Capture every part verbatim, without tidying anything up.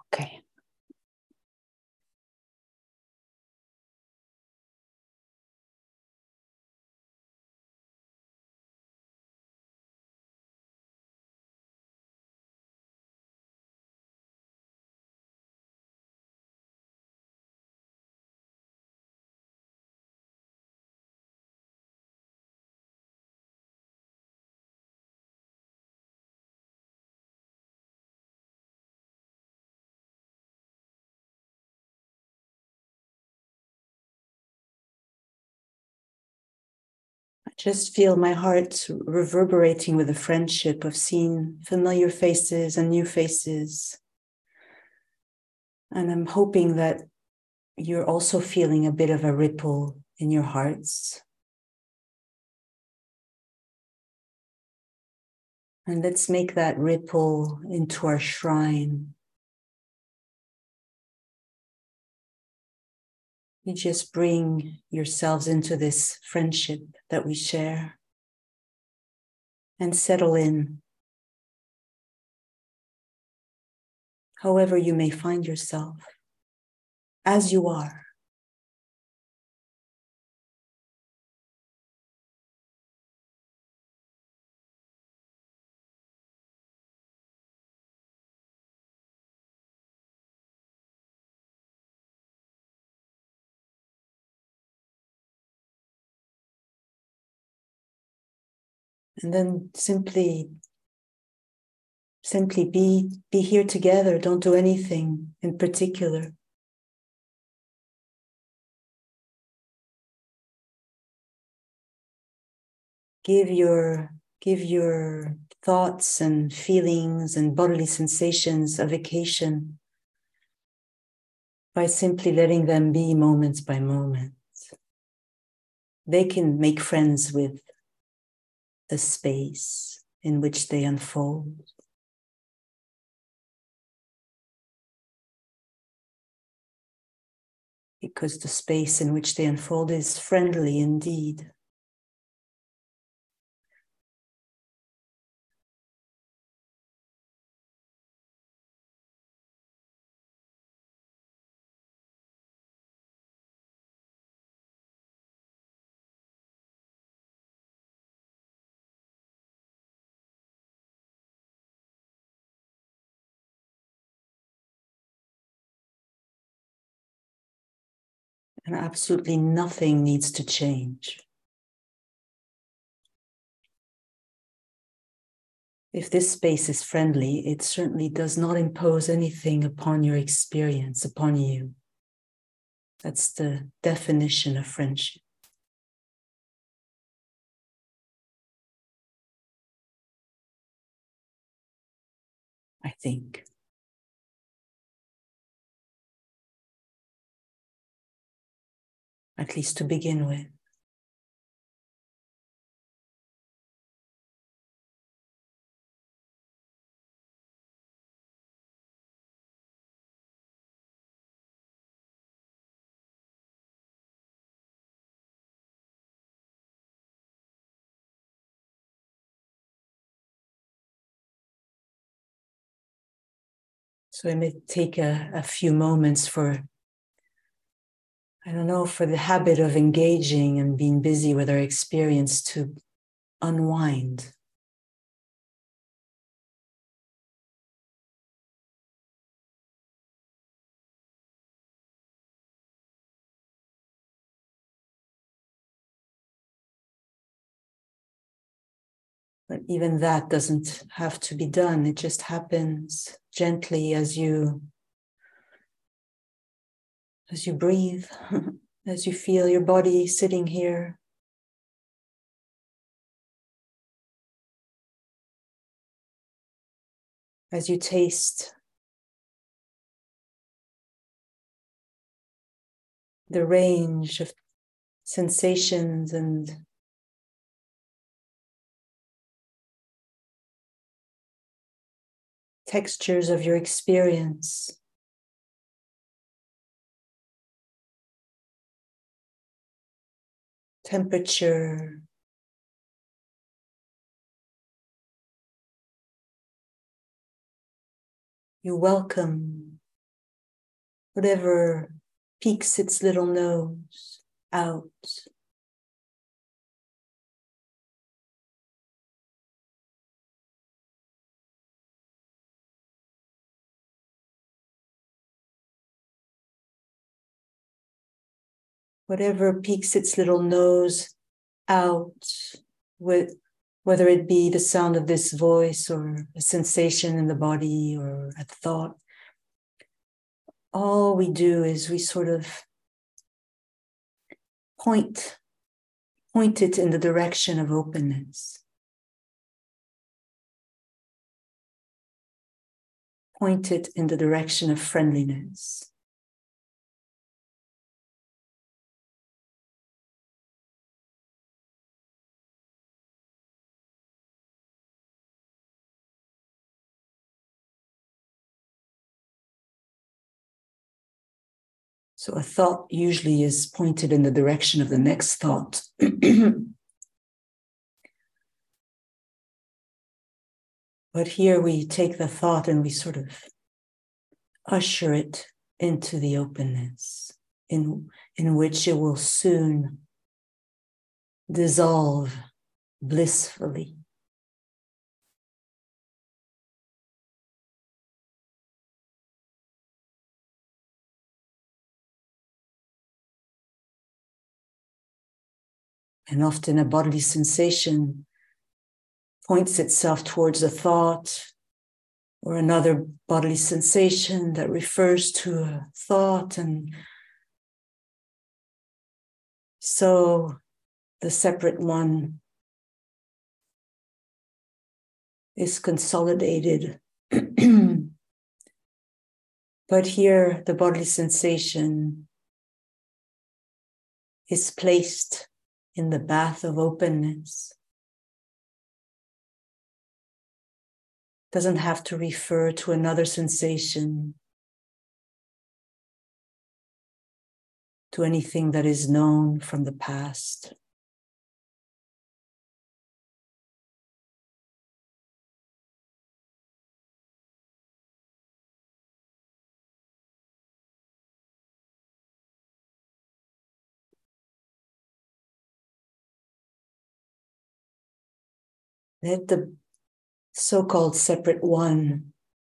Okay. I just feel my heart reverberating with the friendship of seeing familiar faces and new faces. And I'm hoping that you're also feeling a bit of a ripple in your hearts. And let's make that ripple into our shrine. You just bring yourselves into this friendship that we share and settle in. However you may find yourself, as you are. And then simply, simply be, be here together. Don't do anything in particular. Give your, give your thoughts and feelings and bodily sensations a vacation by simply letting them be moments by moment. They can make friends with the space in which they unfold. Because the space in which they unfold is friendly indeed. And absolutely nothing needs to change. If this space is friendly, it certainly does not impose anything upon your experience, upon you. That's the definition of friendship. I think. At least to begin with. So it may take a, a few moments for, I don't know, for the habit of engaging and being busy with our experience to unwind. But even that doesn't have to be done. It just happens gently as you, as you breathe, as you feel your body sitting here. As you taste the range of sensations and textures of your experience. Temperature. You welcome whatever peeks its little nose out. Whatever peeks its little nose out, with, whether it be the sound of this voice or a sensation in the body or a thought, all we do is we sort of point, point it in the direction of openness. Point it in the direction of friendliness. So a thought usually is pointed in the direction of the next thought. But here we take the thought and we sort of usher it into the openness in, in which it will soon dissolve blissfully. And often a bodily sensation points itself towards a thought or another bodily sensation that refers to a thought. And so the separate one is consolidated. But here the bodily sensation is placed in the bath of openness. Doesn't have to refer to another sensation, to anything that is known from the past. Let the so-called separate one,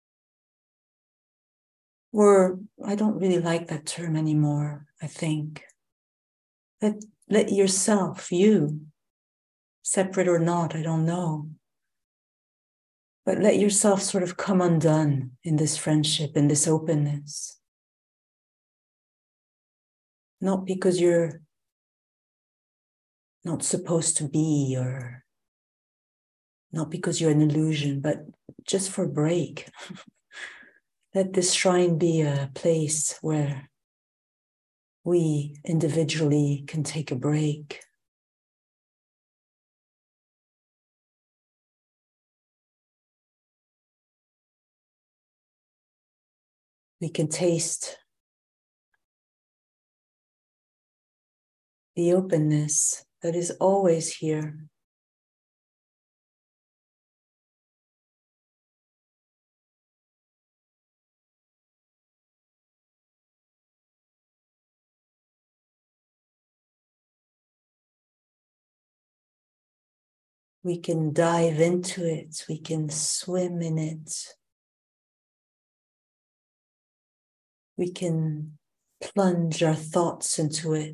or I don't really like that term anymore, I think. Let, let yourself, you, separate or not, I don't know. But let yourself sort of come undone in this friendship, in this openness. Not because you're not supposed to be, or not because you're an illusion, but just for a break. Let this shrine be a place where we individually can take a break. We can taste the openness that is always here. We can dive into it. We can swim in it. We can plunge our thoughts into it.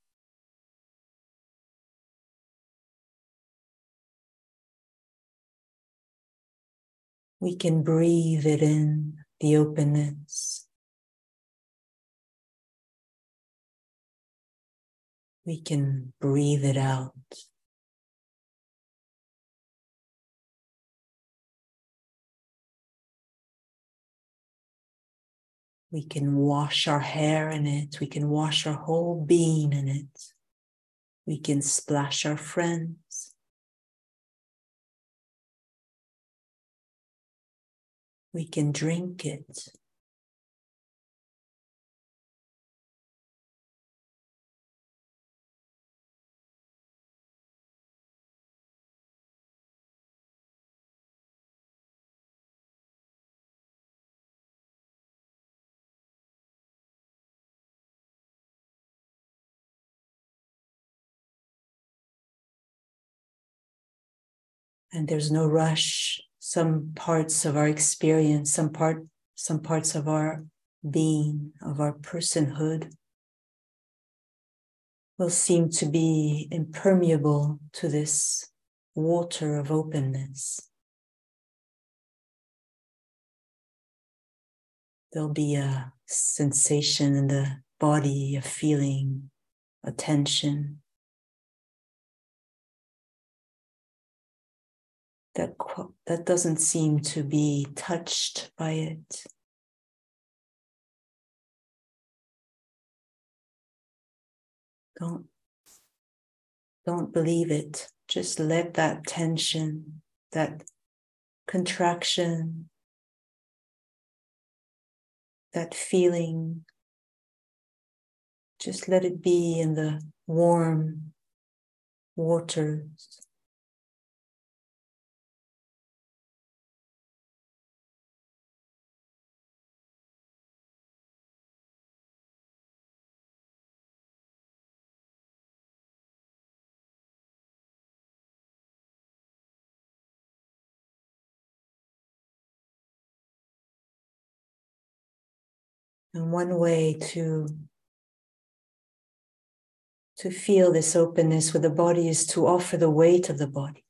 We can breathe it in, the openness. We can breathe it out. We can wash our hair in it. We can wash our whole being in it. We can splash our friends. We can drink it. And there's no rush. Some parts of our experience, some part, some parts of our being, of our personhood, will seem to be impermeable to this water of openness. There'll be a sensation in the body, a feeling, a tension that, that doesn't seem to be touched by it. Don't, don't believe it. Just let that tension, that contraction, that feeling, just let it be in the warm waters. And one way to, to feel this openness with the body is to offer the weight of the body.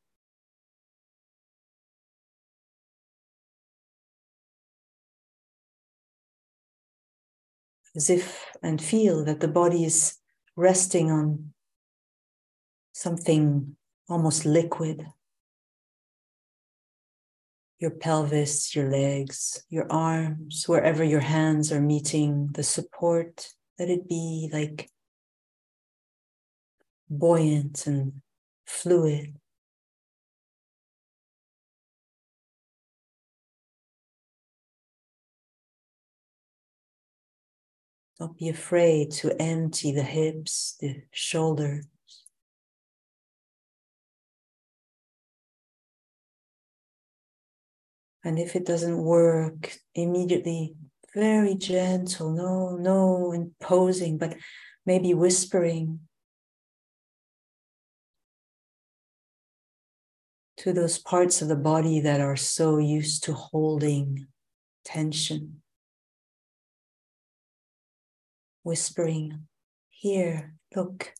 As if, and feel that the body is resting on something almost liquid. Your pelvis, your legs, your arms, wherever your hands are meeting the support, let it be like buoyant and fluid. Don't be afraid to empty the hips, the shoulders. And if it doesn't work, immediately, very gentle, no, no imposing, but maybe whispering to those parts of the body that are so used to holding tension. Whispering, here, look,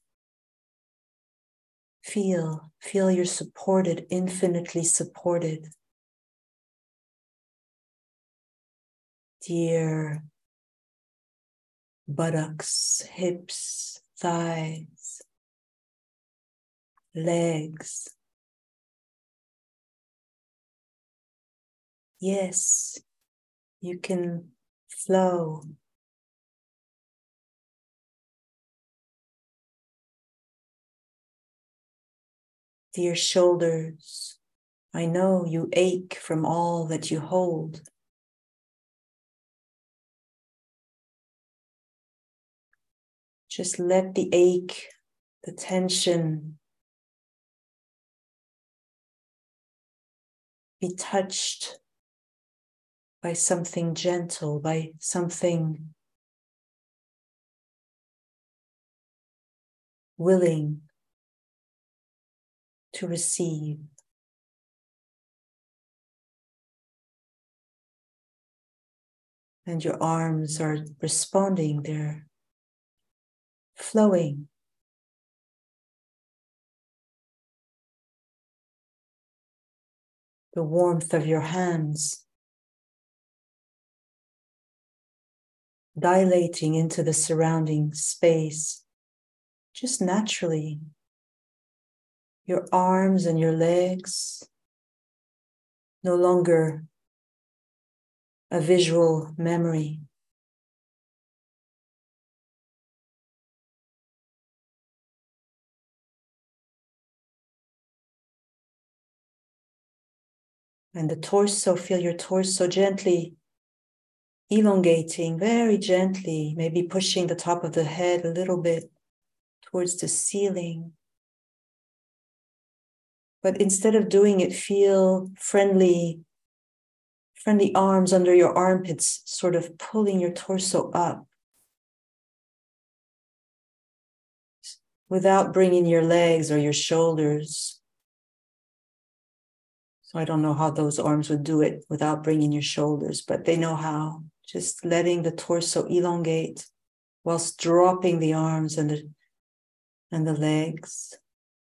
feel, feel you're supported, infinitely supported. Dear buttocks, hips, thighs, legs. Yes, you can flow. Dear shoulders, I know you ache from all that you hold. Just let the ache, the tension be touched by something gentle, by something willing to receive. And your arms are responding, they're flowing. The warmth of your hands dilating into the surrounding space, just naturally. Your arms and your legs, no longer a visual memory. And the torso, feel your torso gently elongating, very gently, maybe pushing the top of the head a little bit towards the ceiling. But instead of doing it, feel friendly, friendly arms under your armpits, sort of pulling your torso up without bringing your legs or your shoulders So I don't know how those arms would do it without bringing your shoulders, but they know how. Just letting the torso elongate whilst dropping the arms and the, and the legs.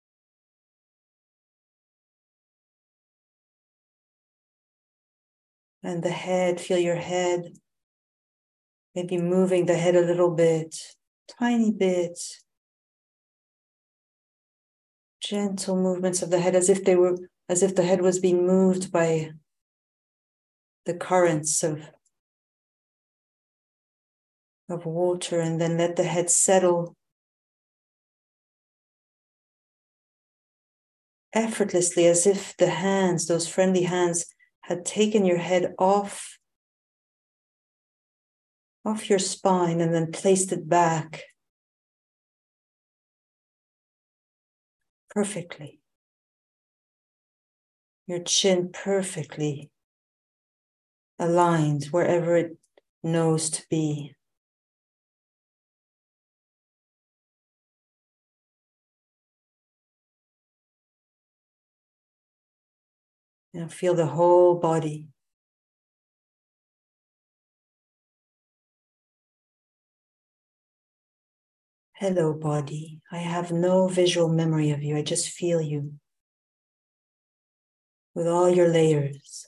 And the head, feel your head, maybe moving the head a little bit, tiny bit. Gentle movements of the head as if they were, as if the head was being moved by the currents of, of water, and then let the head settle effortlessly as if the hands, those friendly hands, had taken your head off, off your spine and then placed it back perfectly. Your chin perfectly aligned wherever it knows to be. Now feel the whole body. Hello, body. I have no visual memory of you. I just feel you with all your layers.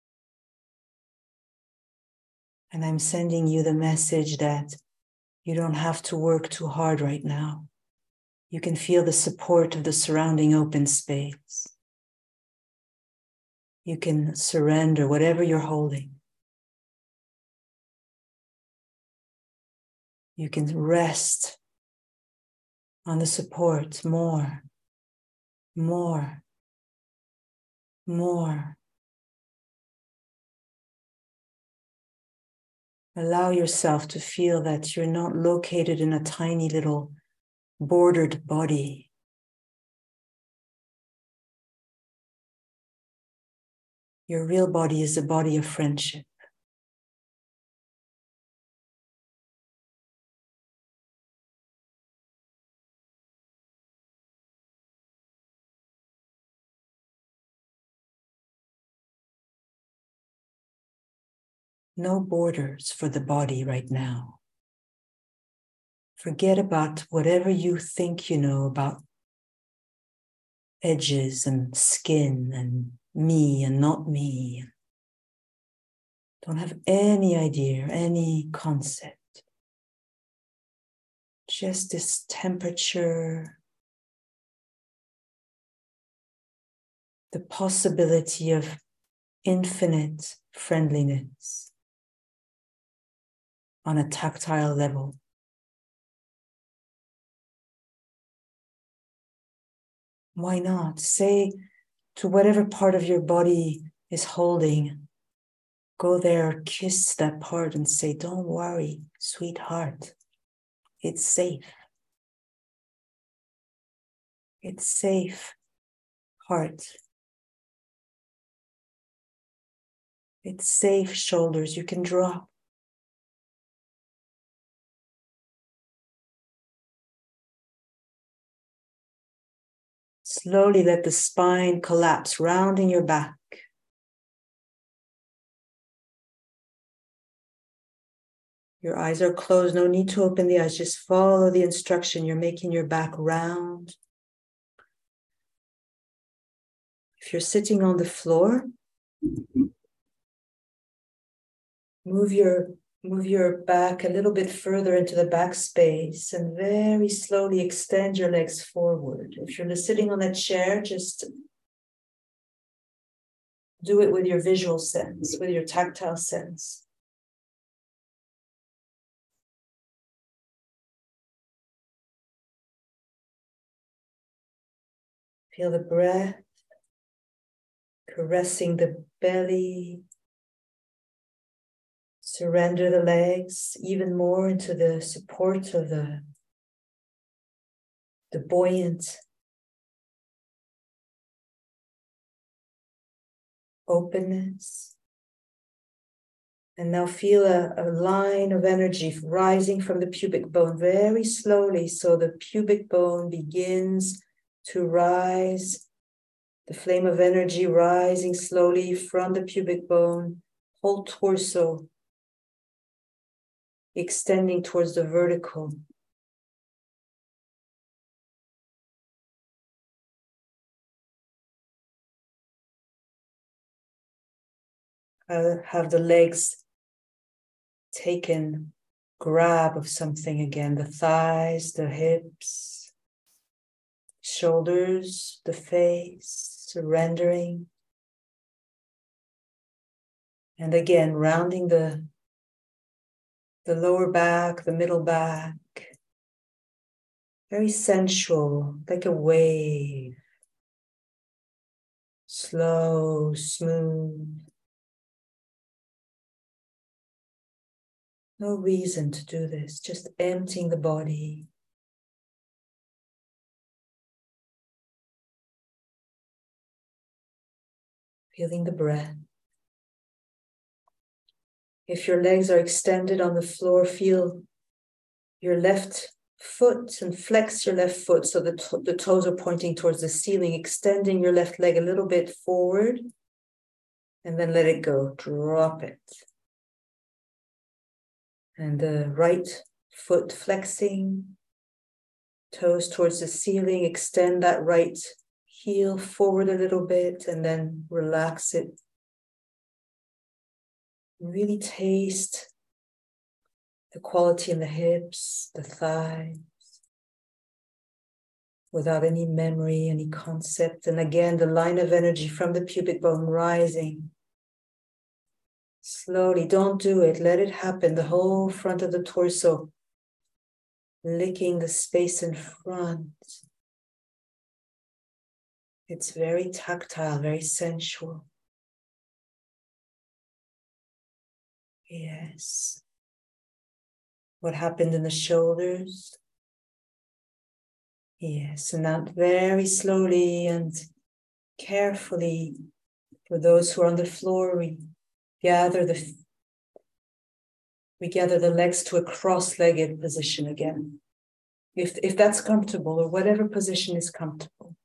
And I'm sending you the message that you don't have to work too hard right now. You can feel the support of the surrounding open space. You can surrender whatever you're holding. You can rest on the support more, more, more. Allow yourself to feel that you're not located in a tiny little bordered body. Your real body is a body of friendship. No borders for the body right now. Forget about whatever you think you know about edges and skin and me and not me. Don't have any idea, any concept. Just this temperature, the possibility of infinite friendliness on a tactile level. Why not? Say to whatever part of your body is holding, go there, kiss that part and say, don't worry, sweetheart. It's safe. It's safe, heart. It's safe, shoulders. You can drop. Slowly let the spine collapse, rounding your back. Your eyes are closed. No need to open the eyes. Just follow the instruction. You're making your back round. If you're sitting on the floor, move your, move your back a little bit further into the back space and very slowly extend your legs forward. If you're sitting on a chair, just do it with your visual sense, with your tactile sense. Feel the breath caressing the belly. Surrender the legs even more into the support of the, the buoyant openness. And now feel a, a line of energy rising from the pubic bone very slowly. So the pubic bone begins to rise The flame of energy rising slowly from the pubic bone, whole torso, extending towards the vertical. Uh, have the legs taken grab of something again, the thighs, the hips, shoulders, the face, surrendering. And again, rounding the, the lower back, the middle back, very sensual, like a wave, slow, smooth. No reason to do this, just emptying the body. Feeling the breath. If your legs are extended on the floor, feel your left foot and flex your left foot so the, to- the toes are pointing towards the ceiling, extending your left leg a little bit forward, and then let it go, drop it. And the right foot flexing, toes towards the ceiling, extend that right heel forward a little bit, and then relax it. Really taste the quality in the hips, the thighs, without any memory, any concept. And again, the line of energy from the pubic bone rising. Slowly, don't do it. Let it happen. The whole front of the torso, licking the space in front. It's very tactile, very sensual. Yes. What happened in the shoulders? Yes, and now very slowly and carefully, for those who are on the floor, we gather the we gather the legs to a cross-legged position again. If if that's comfortable, or whatever position is comfortable.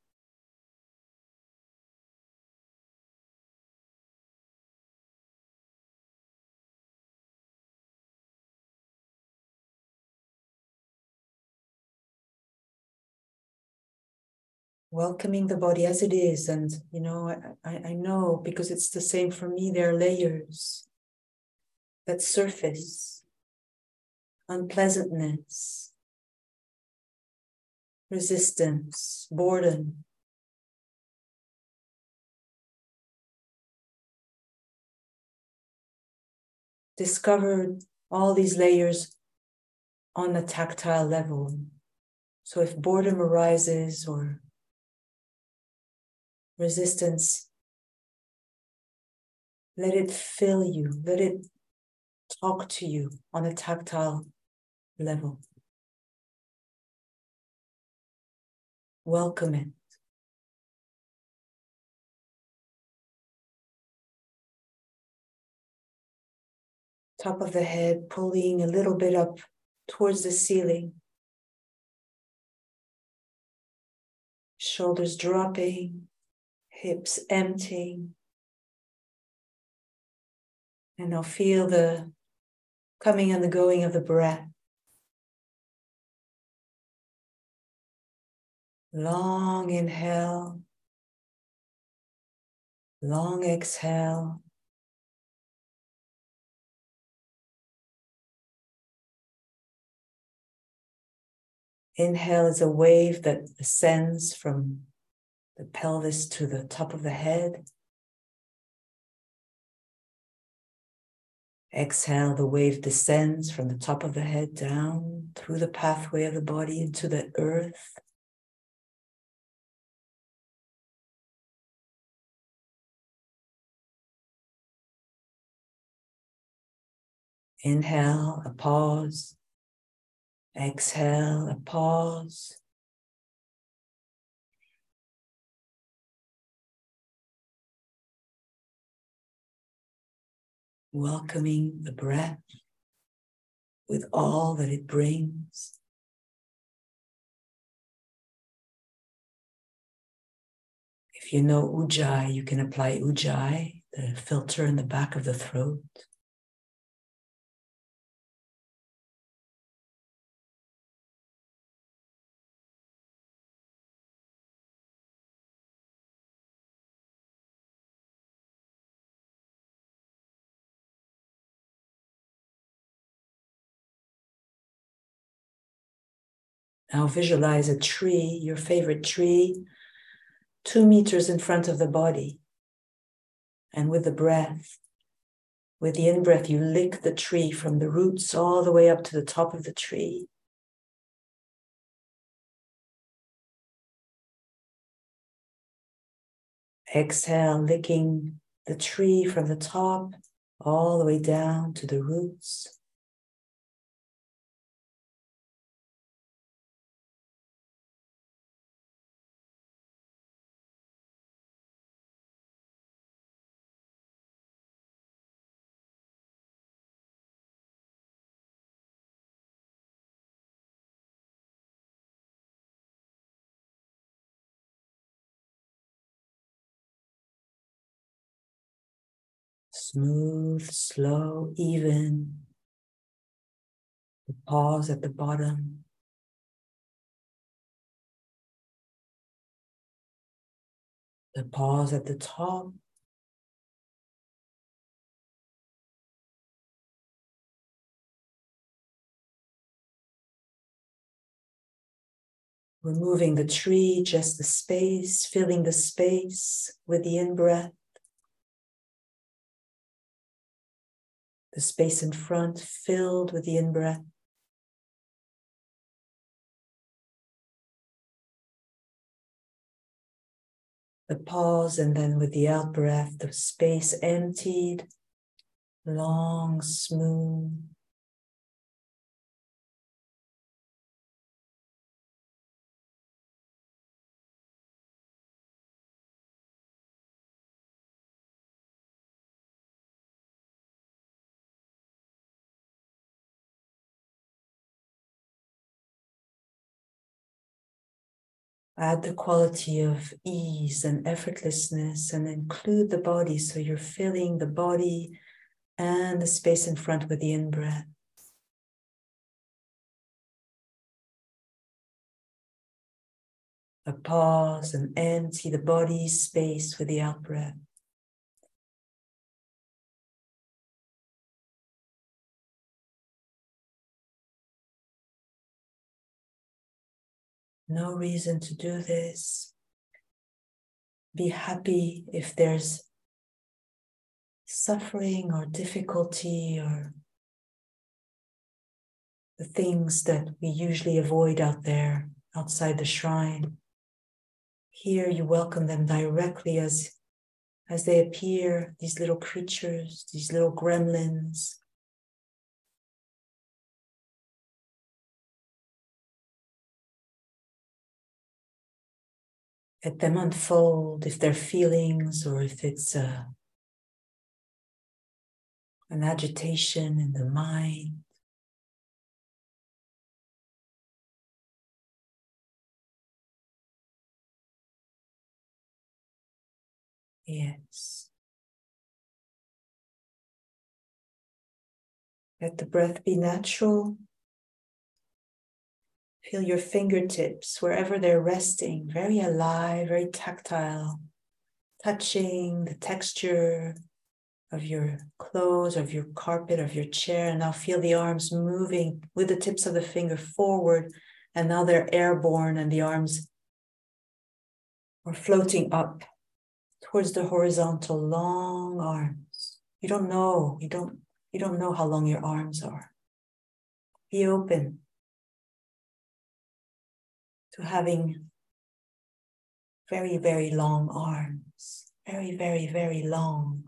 Welcoming the body as it is. And, you know, I, I, I know because it's the same for me, there are layers that surface, unpleasantness, resistance, boredom. Discovered all these layers on a tactile level. So if boredom arises or resistance, let it fill you, let it talk to you on a tactile level. Welcome it. Top of the head pulling a little bit up towards the ceiling. Shoulders dropping, hips emptying. And now feel the coming and the going of the breath. Long inhale, long exhale. Inhale is a wave that ascends from the pelvis to the top of the head. Exhale, the wave descends from the top of the head down through the pathway of the body into the earth. Inhale, a pause. Exhale, a pause. Welcoming the breath with all that it brings. If you know Ujjayi, you can apply Ujjayi, the filter in the back of the throat. Now visualize a tree, your favorite tree, two meters in front of the body. And with the breath, with the in-breath, you lick the tree from the roots all the way up to the top of the tree. Exhale, licking the tree from the top all the way down to the roots. Smooth, slow, even. The pause at the bottom. The pause at the top. Removing the tree, just the space, filling the space with the in-breath. The space in front filled with the in-breath. The pause, and then with the out-breath, the space emptied, long, smooth. Add the quality of ease and effortlessness and include the body, so you're filling the body and the space in front with the in-breath. A pause and empty the body space with the out-breath. No reason to do this. Be happy if there's suffering or difficulty or the things that we usually avoid out there, outside the shrine. Here you welcome them directly as, as they appear, these little creatures, these little gremlins. Let them unfold, if they're feelings or if it's a, an agitation in the mind. Yes. Let the breath be natural. Feel your fingertips, wherever they're resting, very alive, very tactile, touching the texture of your clothes, of your carpet, of your chair. And now feel the arms moving with the tips of the finger forward. And now they're airborne and the arms are floating up towards the horizontal, long arms. You don't know, you don't, you don't know how long your arms are. Be open to having very, very long arms. Very, very, very long.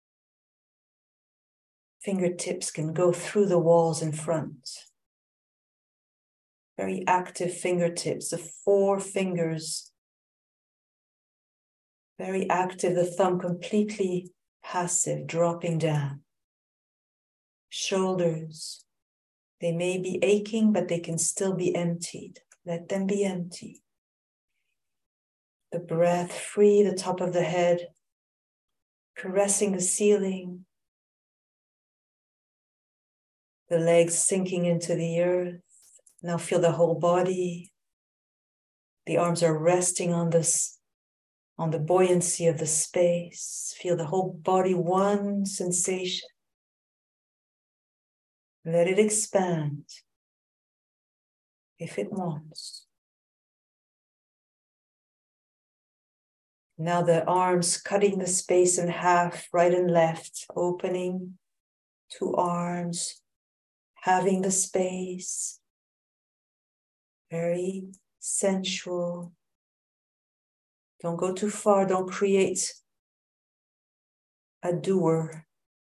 Fingertips can go through the walls in front. Very active fingertips, the four fingers. Very active, the thumb completely passive, dropping down. Shoulders, they may be aching, but they can still be emptied. Let them be empty. the breath free the top of the head, caressing the ceiling, the legs sinking into the earth. Now feel the whole body. The arms are resting on this, on the buoyancy of the space. Feel the whole body, one sensation. Let it expand if it wants. Now the arms cutting the space in half, right and left, opening two arms, having the space, very sensual. Don't go too far, don't create a doer.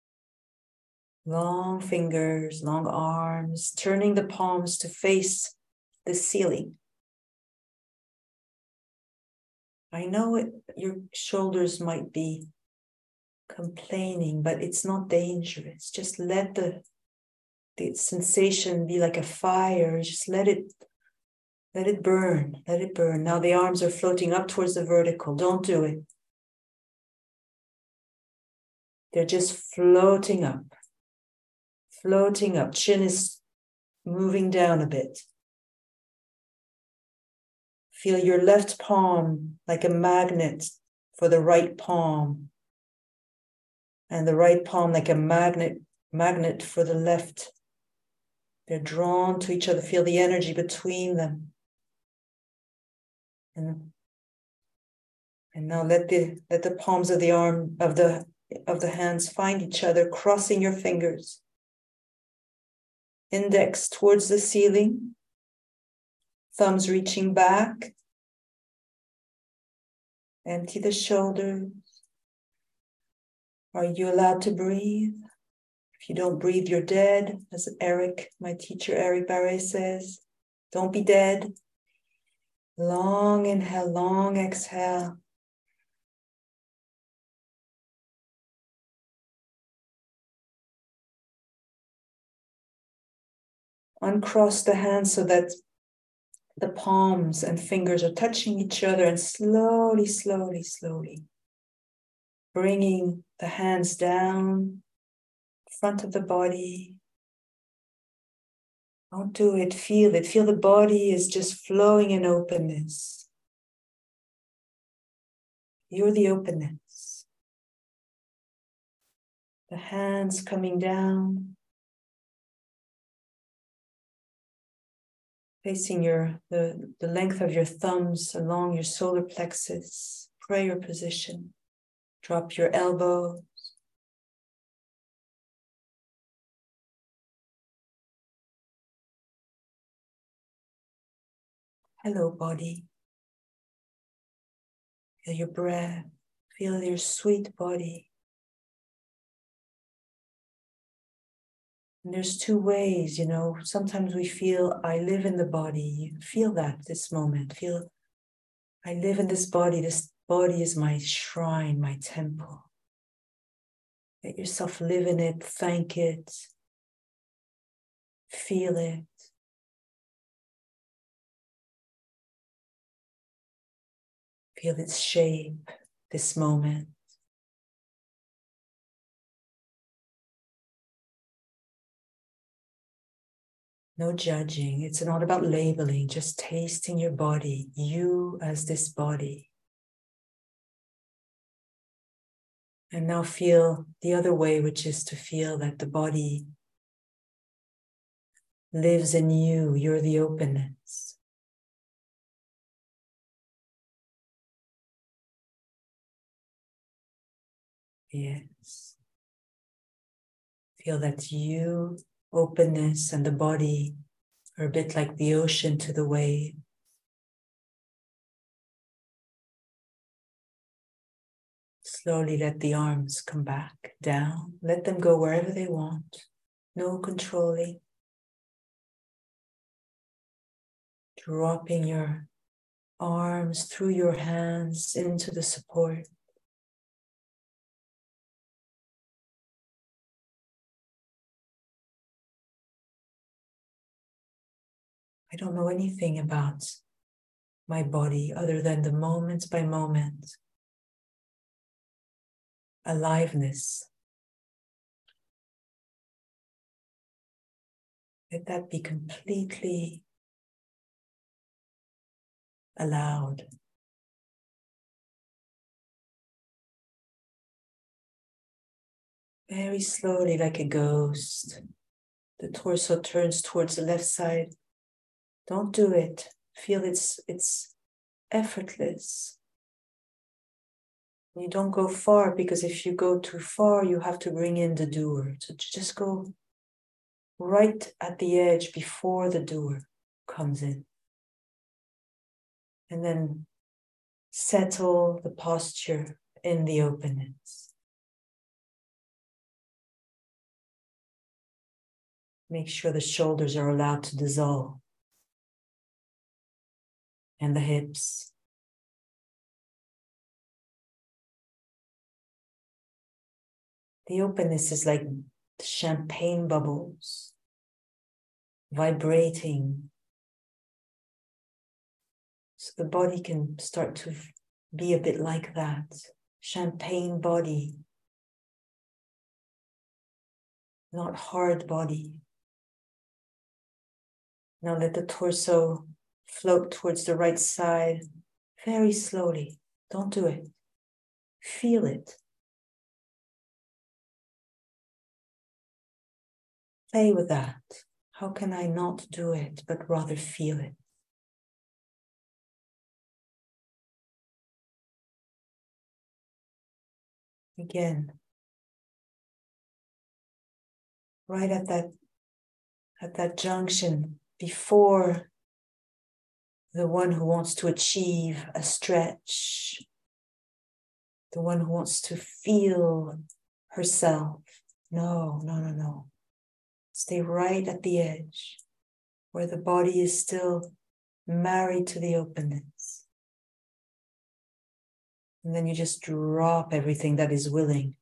Long fingers, long arms, turning the palms to face the ceiling. I know it, your shoulders might be complaining, but it's not dangerous. Just let the, the sensation be like a fire. Just let it, let it burn, let it burn. Now the arms are floating up towards the vertical. Don't do it. They're just floating up. Floating up, chin is moving down a bit. Feel your left palm like a magnet for the right palm, and the right palm like a magnet magnet for the left. They're drawn to each other. Feel the energy between them. And, and now let the let the palms of the arm of the of the hands find each other, crossing your fingers. Index towards the ceiling, thumbs reaching back. Empty the shoulders. Are you allowed to breathe? If you don't breathe, you're dead, as Eric, my teacher, Eric Barre says. Don't be dead. Long inhale, long exhale. Uncross the hands so that the palms and fingers are touching each other, and slowly, slowly, slowly bringing the hands down, front of the body. Don't do it, feel it. Feel the body is just flowing in openness. You're the openness. The hands coming down, placing your the, the length of your thumbs along your solar plexus, prayer position. Drop your elbows. Hello, body. Feel your breath. Feel your sweet body. And there's two ways, you know. Sometimes we feel, I live in the body. You feel that this moment. Feel, I live in this body. This body is my shrine, my temple. Let yourself live in it, thank it, feel it. Feel its shape, this moment. No judging. It's not about labeling, just tasting your body, you as this body. And now feel the other way, which is to feel that the body lives in you. You're the openness. Yes. Feel that you, openness, and the body are a bit like the ocean to the wave. Slowly let the arms come back down. Let them go wherever they want. No controlling. Dropping your arms through your hands into the support. I don't know anything about my body other than the moment by moment aliveness. Let that be completely allowed. Very slowly, like a ghost, the torso turns towards the left side. Don't do it. Feel it's, it's effortless. You don't go far, because if you go too far, you have to bring in the doer. So just go right at the edge before the doer comes in. And then settle the posture in the openness. Make sure the shoulders are allowed to dissolve. And the hips. The openness is like champagne bubbles, vibrating. So the body can start to be a bit like that. Champagne body. Not hard body. Now let the torso float towards the right side very slowly. Don't do it. Feel it. Play with that. How can I not do it, but rather feel it? Again, right at that, at that junction, before the one who wants to achieve a stretch, the one who wants to feel herself. No, no, no, no. Stay right at the edge, where the body is still married to the openness. And then you just drop everything that is willing.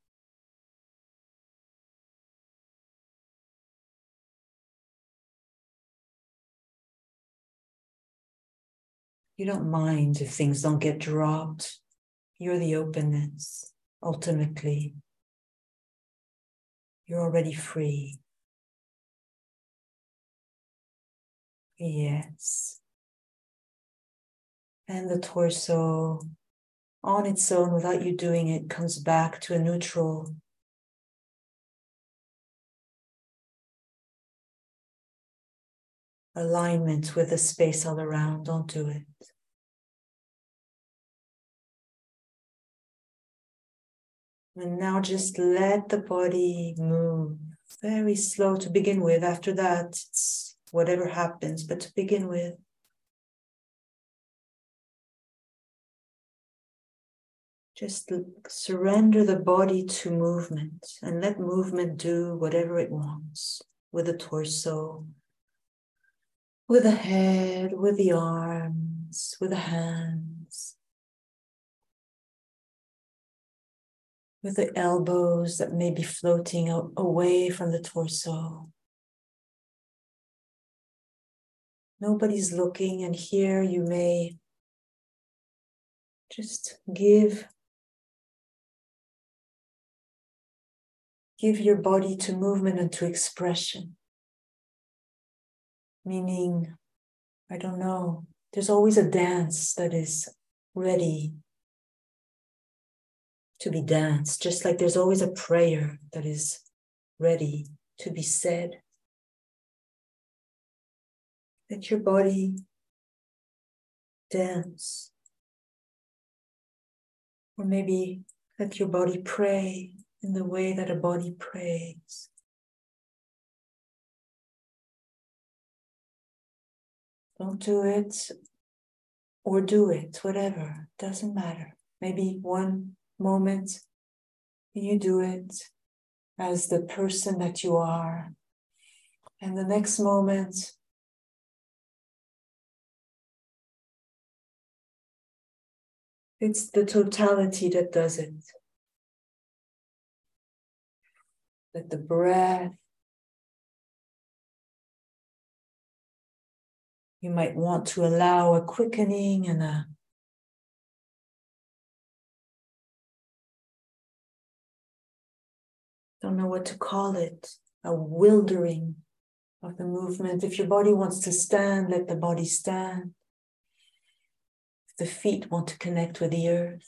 You don't mind if things don't get dropped. You're the openness. Ultimately, you're already free. Yes. And the torso, on its own, without you doing it, comes back to a neutral. Alignment with the space all around. Don't do it. And now just let the body move. Very slow to begin with. After that, it's whatever happens. But to begin with, just surrender the body to movement and let movement do whatever it wants with the torso, with the head, with the arms, with the hands, with the elbows that may be floating away from the torso. Nobody's looking, and here you may just give, give your body to movement and to expression. Meaning, I don't know, there's always a dance that is ready to be danced, just like there's always a prayer that is ready to be said. Let your body dance. Or maybe let your body pray in the way that a body prays. Don't do it or do it, whatever, doesn't matter. Maybe one moment you do it as the person that you are, and the next moment it's the totality that does it. Let the breath You might want to allow a quickening and a don't know what to call it, a wildering of the movement. If your body wants to stand, let the body stand. If the feet want to connect with the earth,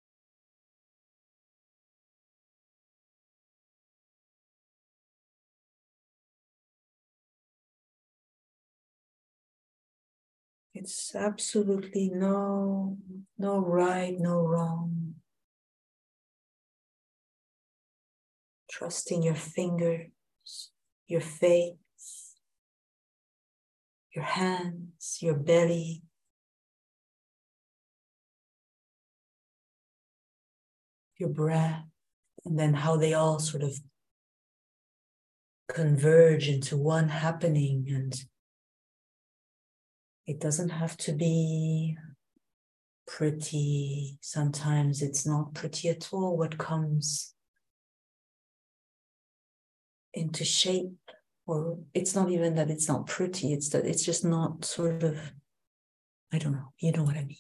it's absolutely no, no right, no wrong. Trusting your fingers, your face, your hands, your belly. Your breath, and then how they all sort of converge into one happening. And it doesn't have to be pretty. Sometimes it's not pretty at all what comes into shape, or it's not even that it's not pretty, it's that it's just not sort of, I don't know, you know what I mean.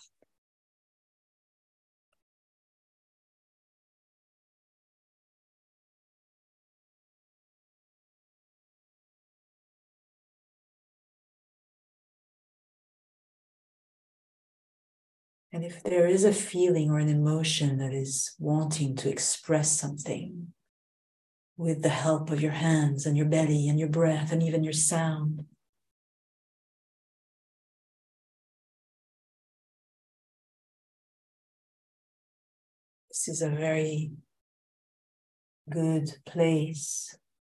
And if there is a feeling or an emotion that is wanting to express something with the help of your hands and your belly and your breath and even your sound, this is a very good place,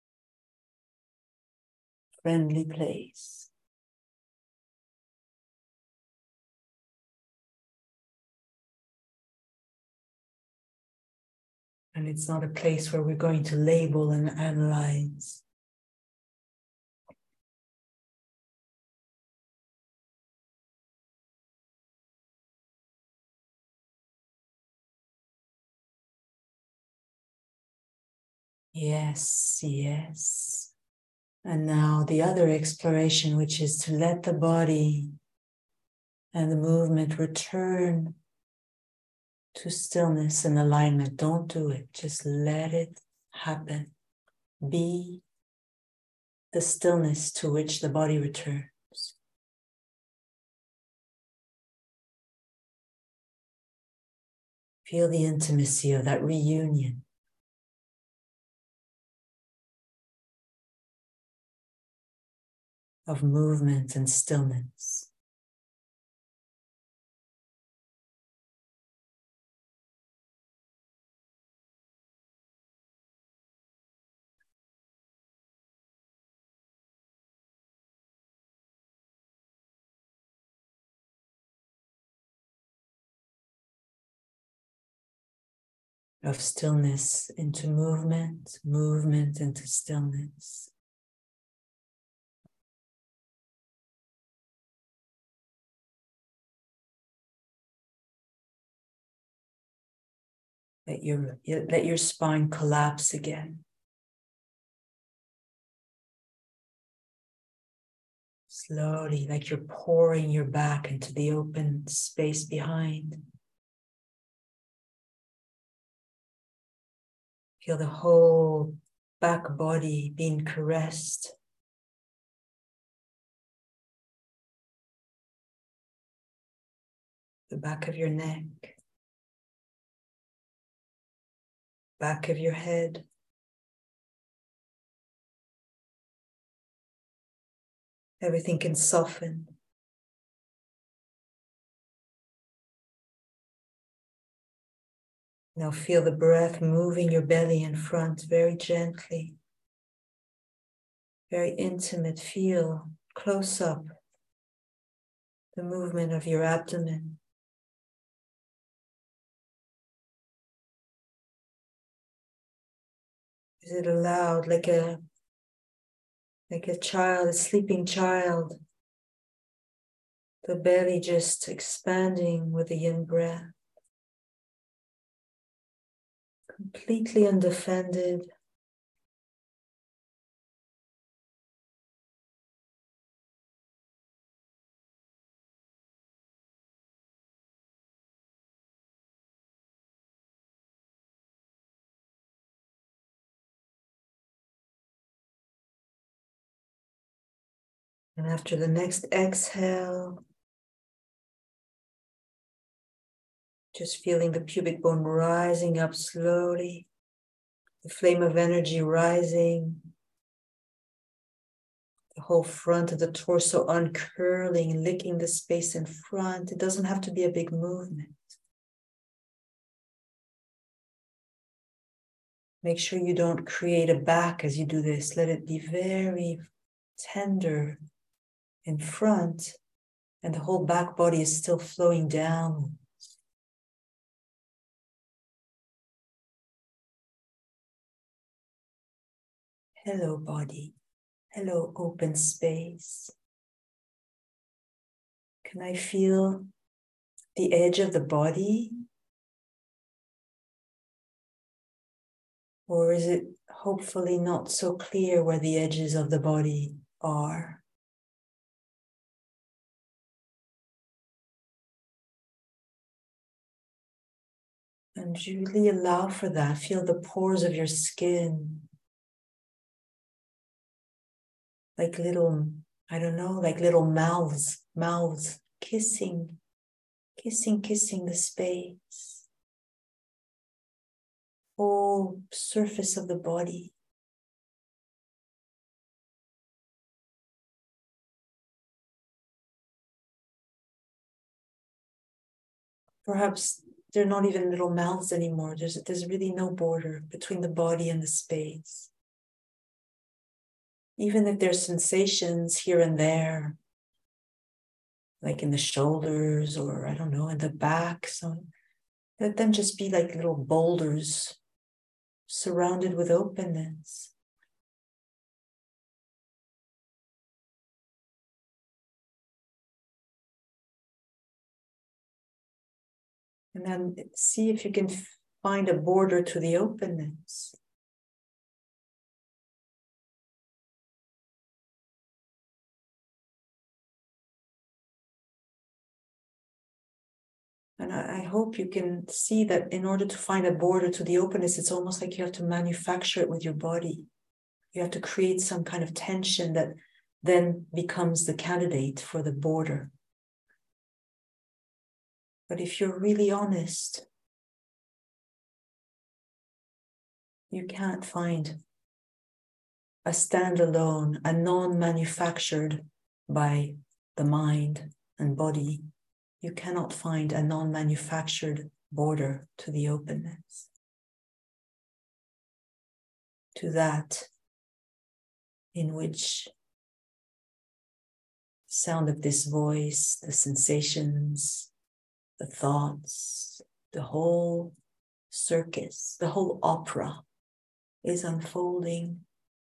friendly place. And it's not a place where we're going to label and analyze. Yes, yes. And now the other exploration, which is to let the body and the movement return to stillness and alignment. Don't do it. Just let it happen. Be the stillness to which the body returns. Feel the intimacy of that reunion. Of movement and stillness. Of stillness into movement, movement into stillness. Let your, let your spine collapse again. Slowly, like you're pouring your back into the open space behind. Feel the whole back body being caressed. The back of your neck. Back of your head. Everything can soften. Now feel the breath moving your belly in front very gently. Very intimate. Feel close up the movement of your abdomen. Is it allowed like a like a child, a sleeping child? The belly just expanding with the in-breath. Completely undefended. And after the next exhale, just feeling the pubic bone rising up slowly, the flame of energy rising, the whole front of the torso uncurling, licking the space in front. It doesn't have to be a big movement. Make sure you don't create a back as you do this. Let it be very tender in front, and the whole back body is still flowing down. Hello, body. Hello, open space. Can I feel the edge of the body? Or is it hopefully not so clear where the edges of the body are? And really allow for that. Feel the pores of your skin. Like little, I don't know, like little mouths, mouths kissing, kissing, kissing the space. Whole surface of the body. Perhaps they're not even little mouths anymore. There's, there's really no border between the body and the space. Even if there's sensations here and there, like in the shoulders or I don't know, in the back, so let them just be like little boulders surrounded with openness. And then see if you can find a border to the openness. And I, I hope you can see that in order to find a border to the openness, it's almost like you have to manufacture it with your body. You have to create some kind of tension that then becomes the candidate for the border. But if you're really honest, you can't find a standalone, a non-manufactured by the mind and body. You cannot find a non-manufactured border to the openness. To that in which the sound of this voice, the sensations, the thoughts, the whole circus, the whole opera is unfolding.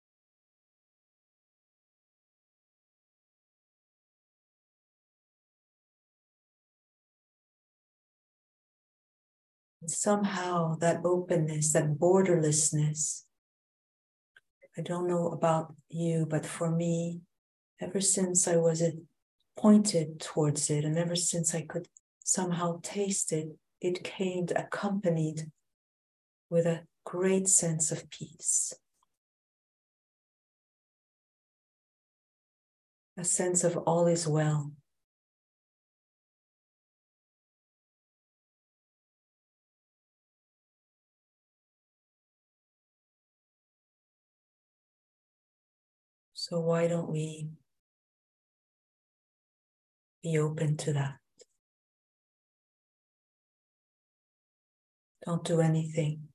And somehow that openness, that borderlessness, I don't know about you, but for me, ever since I was pointed towards it, and ever since I could somehow taste it, it came accompanied with a great sense of peace. A sense of all is well. So why don't we be open to that? Don't do anything.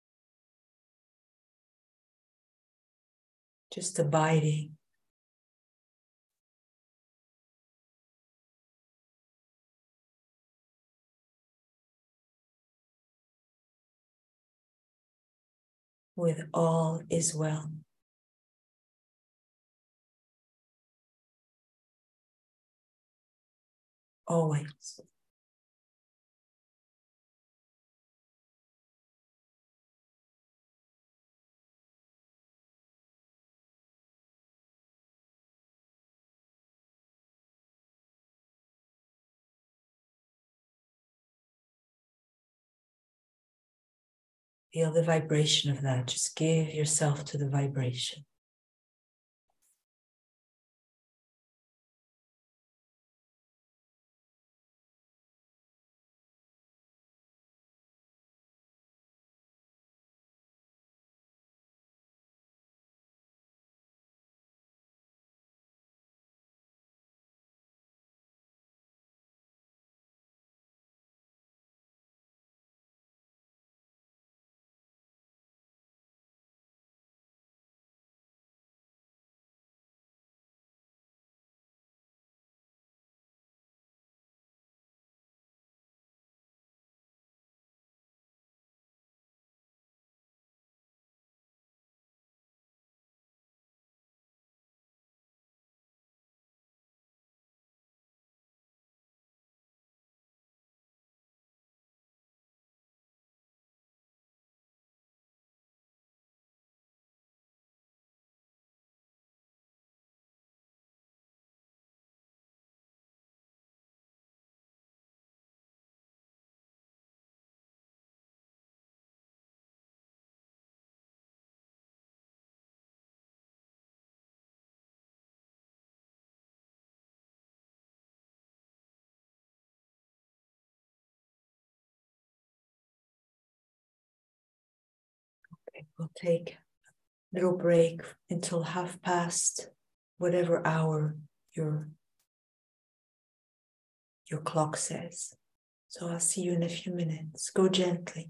Just abiding. With all is well. Always. Feel the vibration of that. Just give yourself to the vibration. We'll take a little break until half past whatever hour your, your clock says. So I'll see you in a few minutes. Go gently.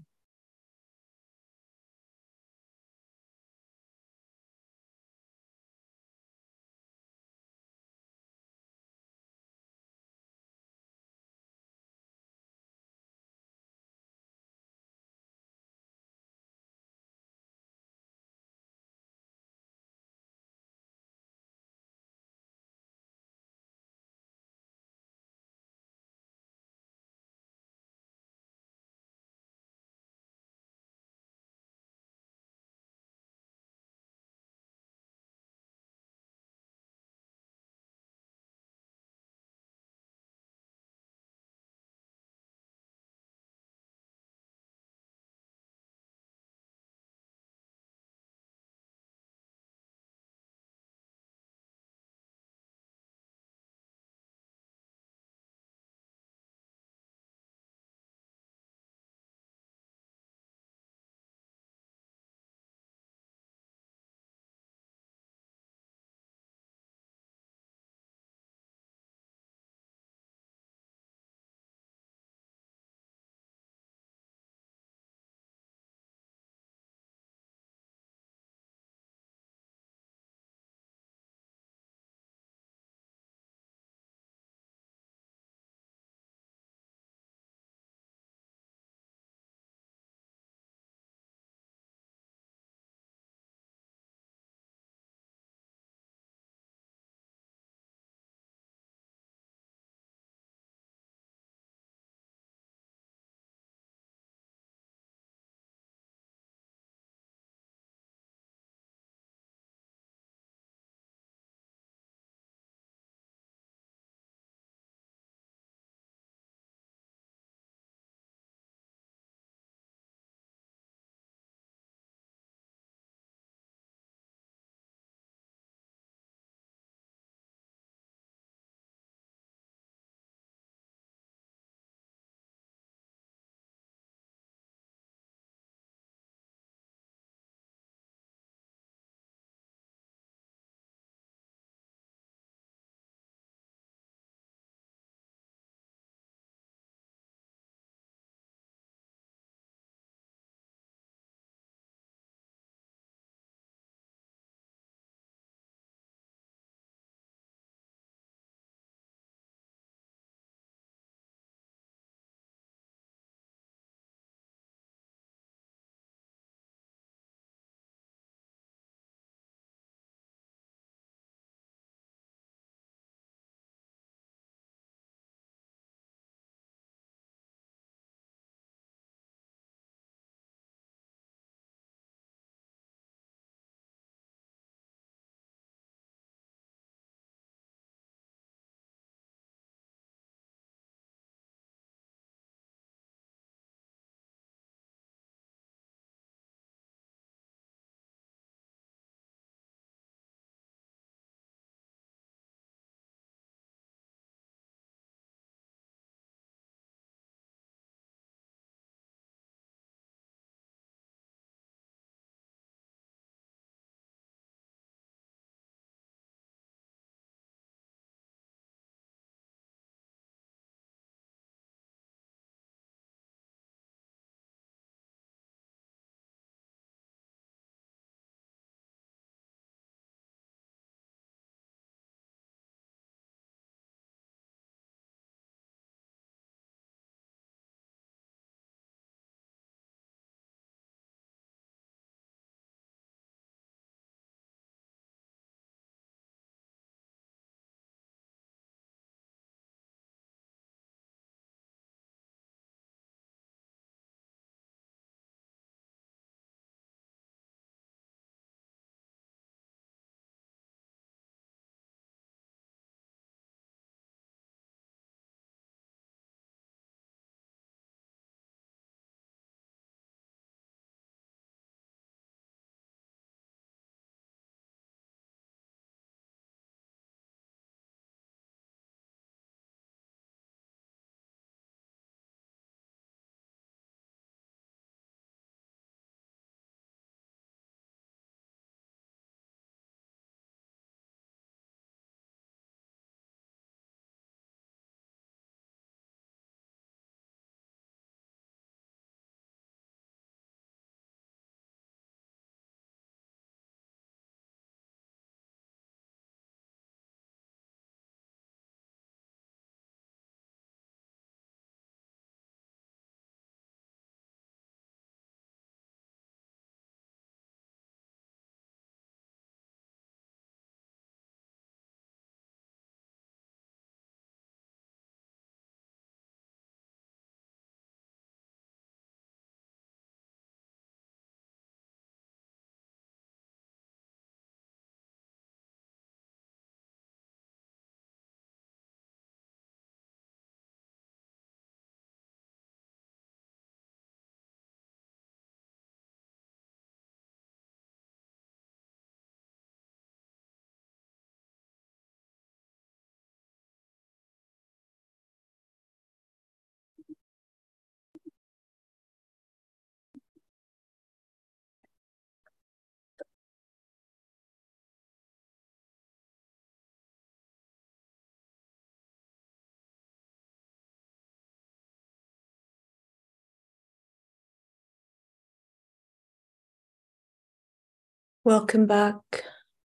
Welcome back.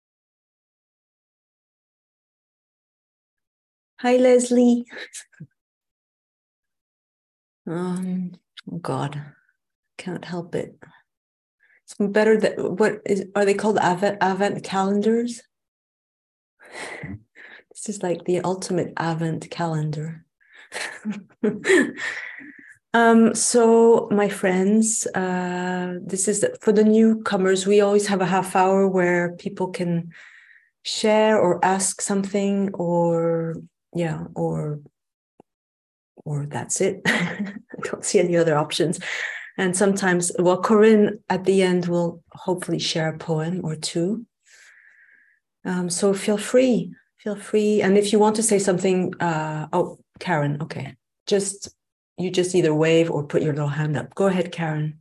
Hi, Leslie. um, oh God, can't help it. It's better that what is are they called Advent Advent calendars? This is like the ultimate Advent calendar. um, so my friends, uh, this is for the newcomers. We always have a half hour where people can share or ask something, or yeah, or or that's it. I don't see any other options. And sometimes, well, Corinne at the end will hopefully share a poem or two. Um, so feel free, feel free. And if you want to say something, uh, oh, Karen, okay. Just, you just either wave or put your little hand up. Go ahead, Karen.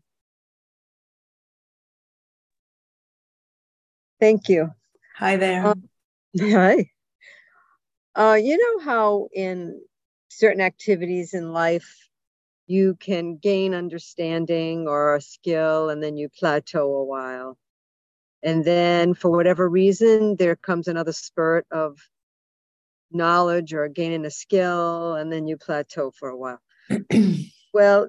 Thank you. Hi there. Um, hi. Uh, you know how in certain activities in life, you can gain understanding or a skill and then you plateau a while. And then for whatever reason, there comes another spurt of knowledge or gaining a skill, and then you plateau for a while. Well,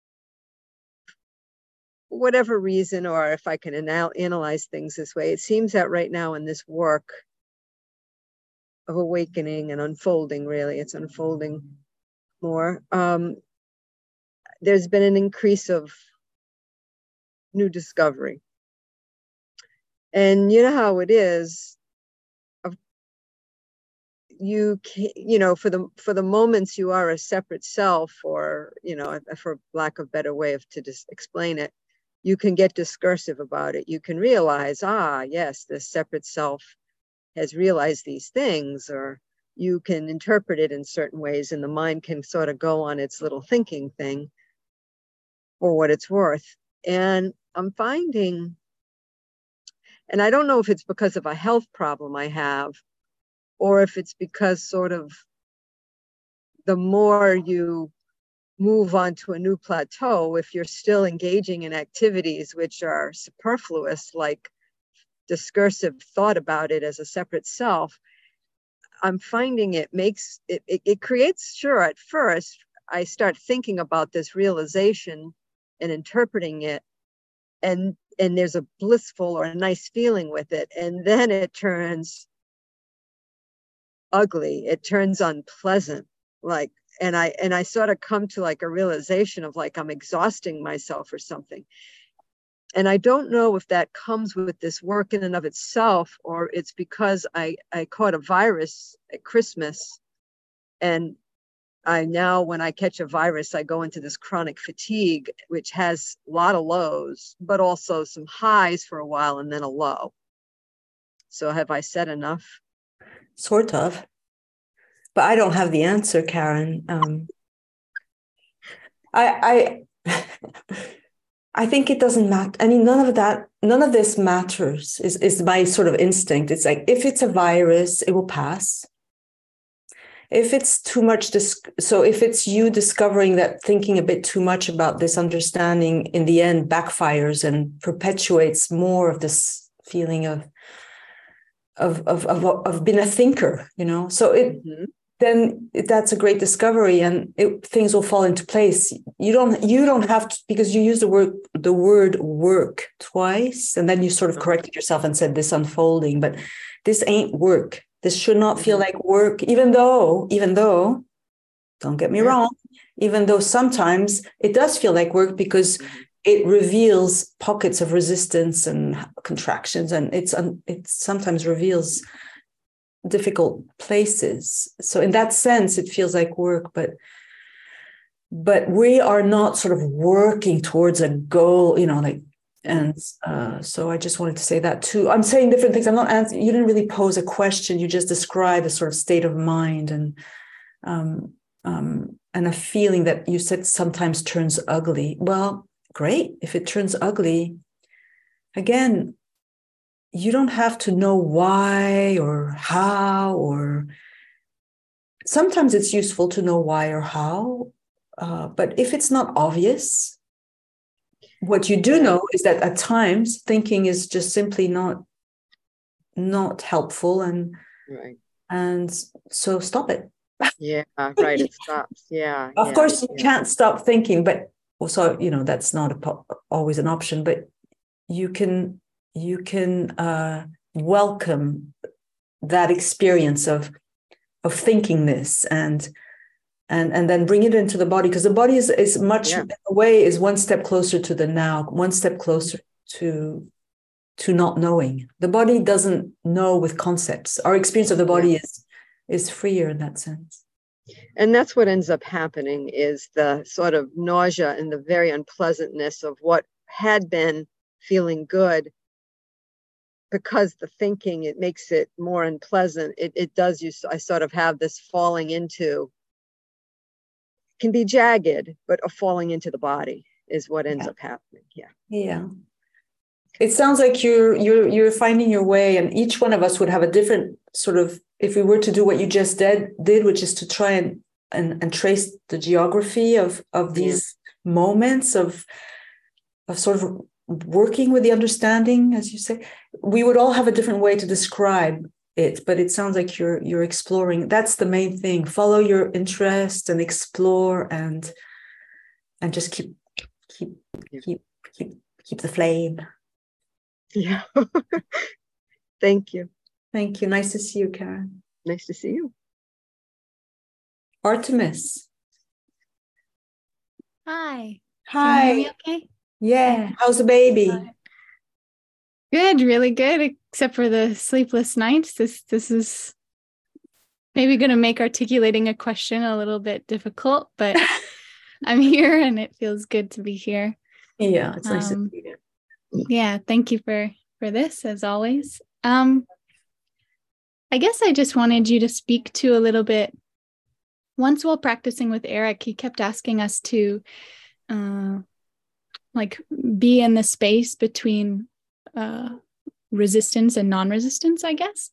whatever reason, or if I can anal- analyze things this way, it seems that right now in this work of awakening and unfolding, really, it's unfolding more. Um, there's been an increase of new discovery. And you know how it is, you can, you know, for the for the moments you are a separate self, or, you know, for lack of a better way of to just explain it, you can get discursive about it. You can realize, ah, yes, this separate self has realized these things, or you can interpret it in certain ways, and the mind can sort of go on its little thinking thing for what it's worth. And I'm finding, and I don't know if it's because of a health problem I have, or if it's because sort of the more you move on to a new plateau, if you're still engaging in activities which are superfluous, like discursive thought about it as a separate self, I'm finding it makes, it, it, it creates, sure, at first, I start thinking about this realization and interpreting it, and and there's a blissful or a nice feeling with it, and then it turns ugly, it turns unpleasant, like, and I and I sort of come to like a realization of like I'm exhausting myself or something. And I don't know if that comes with this work in and of itself, or it's because I, I caught a virus at Christmas, and I now, when I catch a virus, I go into this chronic fatigue, which has a lot of lows, but also some highs for a while and then a low. So have I said enough? Sort of. But I don't have the answer, Karen. Um, I, I, I think it doesn't matter. I mean, none of that, none of this matters. Is is my sort of instinct. It's like if it's a virus, it will pass. If it's too much, dis- so if it's you discovering that thinking a bit too much about this understanding in the end backfires and perpetuates more of this feeling of of of of, of being a thinker, you know. So it. Mm-hmm. Then that's a great discovery, and it, things will fall into place. You don't you don't have to, because you use the word the word work twice, and then you sort of corrected yourself and said this unfolding, but this ain't work. This should not feel like work, even though, even though, don't get me wrong, even though sometimes it does feel like work because it reveals pockets of resistance and contractions, and it's it sometimes reveals difficult places. So in that sense, it feels like work, but but we are not sort of working towards a goal, you know, like, and uh, so I just wanted to say that too. I'm saying different things. I'm not answering, you didn't really pose a question. You just described a sort of state of mind and um, um, and a feeling that you said sometimes turns ugly. Well, great. If it turns ugly, again, you don't have to know why or how, or sometimes it's useful to know why or how, uh, but if it's not obvious, what you do Yeah. know is that at times thinking is just simply not not helpful, and Right. and so stop it. Yeah. Right. It stops. Yeah. Of Yeah. course, you Yeah. can't stop thinking, but also, you know, that's not a po- always an option. But you can you can uh, welcome that experience of of thinking this, and and and then bring it into the body, because the body is is much Yeah. in a way is one step closer to the now, one step closer to to not knowing. The body doesn't know with concepts. Our experience of the body Yeah. is is freer in that sense. And that's what ends up happening, is the sort of nausea and the very unpleasantness of what had been feeling good. Because the thinking, it makes it more unpleasant. It, it does, you, I sort of have this falling into, can be jagged, but a falling into the body is what ends Yeah. up happening. Yeah. Yeah. It sounds like you're you're you're finding your way, and each one of us would have a different sort of, if we were to do what you just did, did which is to try and and, and trace the geography of of these yeah. moments of of sort of working with the understanding, as you say, we would all have a different way to describe it. But it sounds like you're you're exploring. That's the main thing. Follow your interest and explore, and and just keep keep yeah. keep keep keep the flame. Yeah. Thank you. Thank you. Nice to see you, Karen. Nice to see you. Artemis. Hi. Hi. Can you hear me okay? Yeah. How's the baby? Uh, good, really good, except for the sleepless nights. This this is maybe going to make articulating a question a little bit difficult, but I'm here and it feels good to be here. Yeah, it's nice um, to see you. Yeah, thank you for for this, as always. Um, I guess I just wanted you to speak to a little bit. Once while practicing with Eric, he kept asking us to uh, like be in the space between uh, resistance and non-resistance, I guess.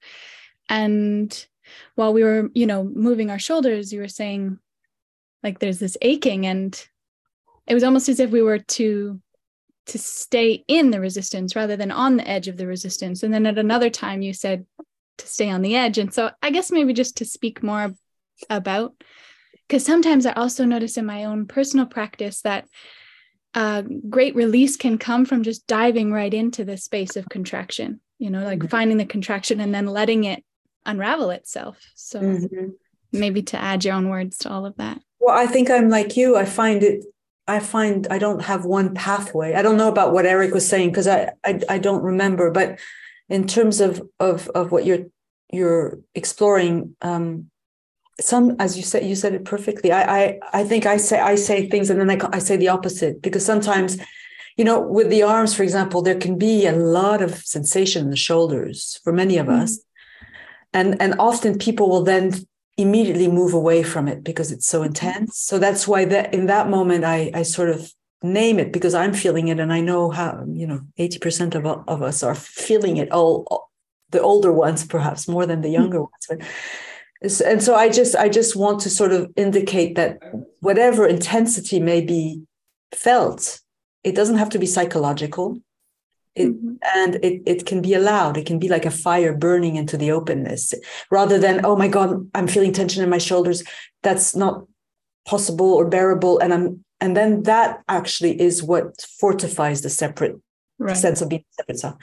And while we were, you know, moving our shoulders, you were saying like there's this aching, and it was almost as if we were to to stay in the resistance rather than on the edge of the resistance. And then at another time you said to stay on the edge. And so I guess maybe just to speak more about, because sometimes I also notice in my own personal practice that uh, great release can come from just diving right into the space of contraction, you know, like mm-hmm. finding the contraction and then letting it unravel itself. So mm-hmm. maybe to add your own words to all of that. Well, I think I'm like you. I find it I find I don't have one pathway. I don't know about what Eric was saying, because I, I I don't remember. But in terms of of of what you're you're exploring, um, some, as you said, you said it perfectly. I I I think I say I say things and then I I say the opposite, because sometimes, you know, with the arms, for example, there can be a lot of sensation in the shoulders for many of mm-hmm. us, and and often people will then immediately move away from it because it's so intense. So that's why that in that moment I I sort of name it, because I'm feeling it, and I know how, you know, eighty percent of of us are feeling it, all, all the older ones perhaps more than the younger ones. But and so I just I just want to sort of indicate that whatever intensity may be felt, it doesn't have to be psychological. It, mm-hmm. And it, it can be allowed. It can be like a fire burning into the openness, rather than, oh my God, I'm feeling tension in my shoulders. That's not possible or bearable. And I'm and then that actually is what fortifies the separate right. sense of being separate self.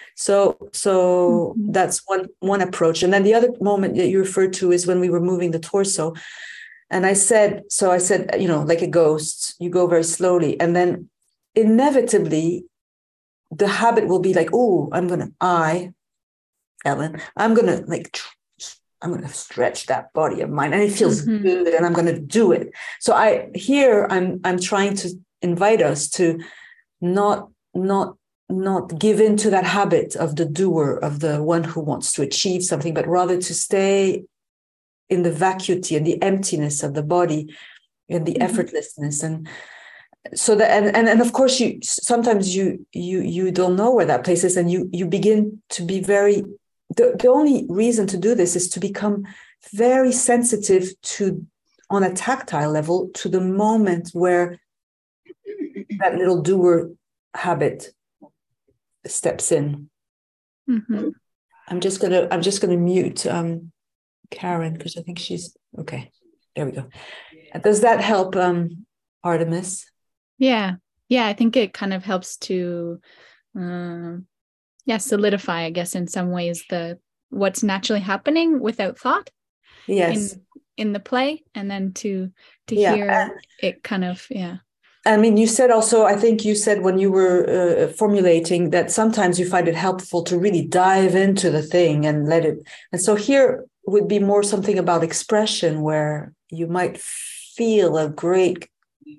So so mm-hmm. that's one one approach. And then the other moment that you referred to is when we were moving the torso. And I said, so I said, you know, like a ghost, you go very slowly. And then inevitably, the habit will be like, oh, I'm going to, I, Ellen, I'm going to like, I'm going to stretch that body of mine. And it feels mm-hmm. good, and I'm going to do it. So I, here I'm, I'm trying to invite us to not, not, not give into that habit of the doer, of the one who wants to achieve something, but rather to stay in the vacuity and the emptiness of the body and the mm-hmm. effortlessness. And so that, and, and and of course you sometimes you you you don't know where that place is, and you you begin to be very the, the only reason to do this is to become very sensitive to, on a tactile level, to the moment where that little doer habit steps in. Mm-hmm. I'm just gonna I'm just gonna mute um, Karen because I think she's okay. There we go. Does that help, um, Artemis? Yeah, yeah. I think it kind of helps to, um, yeah, solidify, I guess, in some ways the what's naturally happening without thought. Yes. In in the play, and then to to yeah. hear it kind of yeah. I mean, you said also, I think you said when you were uh, formulating that sometimes you find it helpful to really dive into the thing and let it. And so here would be more something about expression where you might feel a great.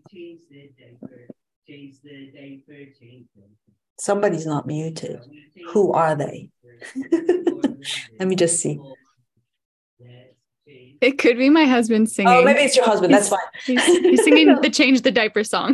Somebody's not muted. Who are they? Let me just see. It could be my husband singing. Oh, maybe it's your husband. He's, That's fine. He's, he's singing the Change the Diaper song.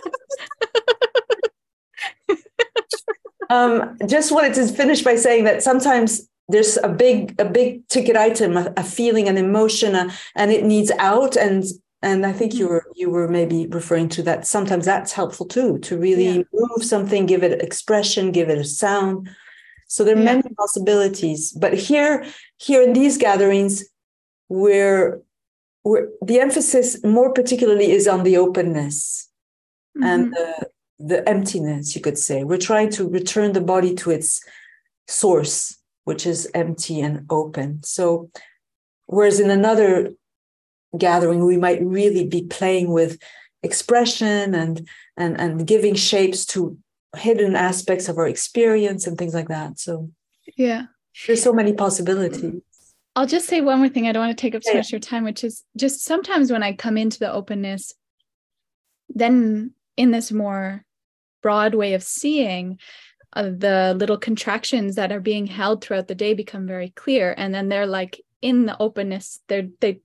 um, just wanted to finish by saying that sometimes there's a big, a big ticket item, a, a feeling, an emotion, a, and it needs out. And and I think you were you were maybe referring to that. Sometimes that's helpful too, to really yeah. move something, give it expression, give it a sound. So there are yeah. many possibilities. But here, here in these gatherings, where where the emphasis more particularly is on the openness mm-hmm. and the, the emptiness, you could say. We're trying to return the body to its source, which is empty and open. So whereas in another gathering, we might really be playing with expression and and and giving shapes to hidden aspects of our experience and things like that. So yeah, there's so many possibilities. I'll just say one more thing. I don't want to take up too yeah. much of your time, which is just sometimes when I come into the openness, then in this more broad way of seeing, uh, the little contractions that are being held throughout the day become very clear. And then they're like in the openness, they're, they,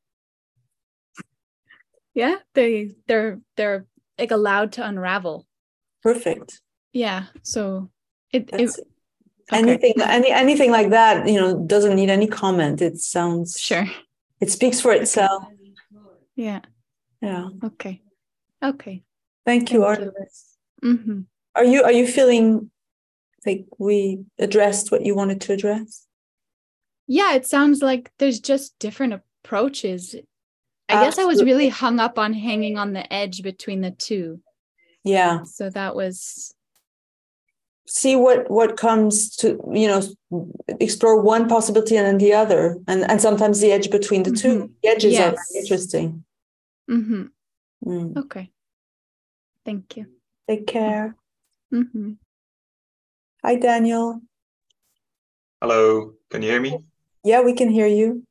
yeah, they, they're, they're like allowed to unravel. Perfect. Yeah. So it, it Okay. Anything, any, anything like that, you know, doesn't need any comment. It sounds sure. It speaks for itself. Yeah. Yeah. Okay. Okay. Thank you, Artemis. Mm-hmm. Are you are you feeling like we addressed what you wanted to address? Yeah, it sounds like there's just different approaches. I Absolutely. guess I was really hung up on hanging on the edge between the two. Yeah. So that was. See what what comes to, you know, explore one possibility and then the other, and and sometimes the edge between the mm-hmm. two. The edges yes. are interesting. Mm-hmm. Mm. Okay. Thank you. Take care. Mm-hmm. Hi, Daniel. Hello. Can you hear me? Yeah, we can hear you.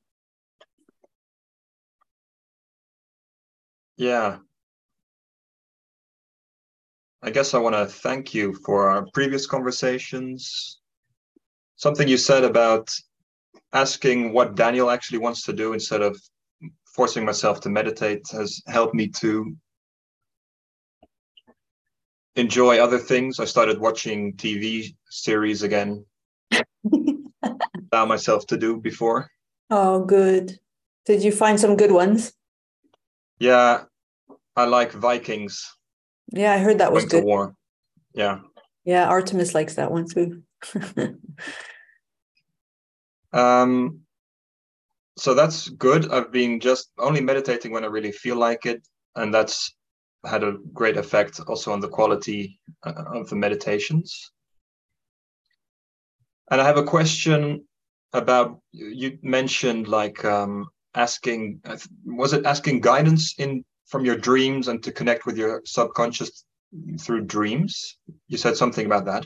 Yeah. I guess I want to thank you for our previous conversations. Something you said about asking what Daniel actually wants to do instead of forcing myself to meditate has helped me to enjoy other things. I started watching T V series again. Allow myself to do before. Oh, good. Did you find some good ones? Yeah, I like Vikings. Yeah, I heard that was good. Going to war. Yeah. Yeah, Artemis likes that one too. um, so that's good. I've been just only meditating when I really feel like it, and that's had a great effect also on the quality of the meditations. And I have a question about, you mentioned like um, asking, was it asking guidance in from your dreams and to connect with your subconscious through dreams? You said something about that.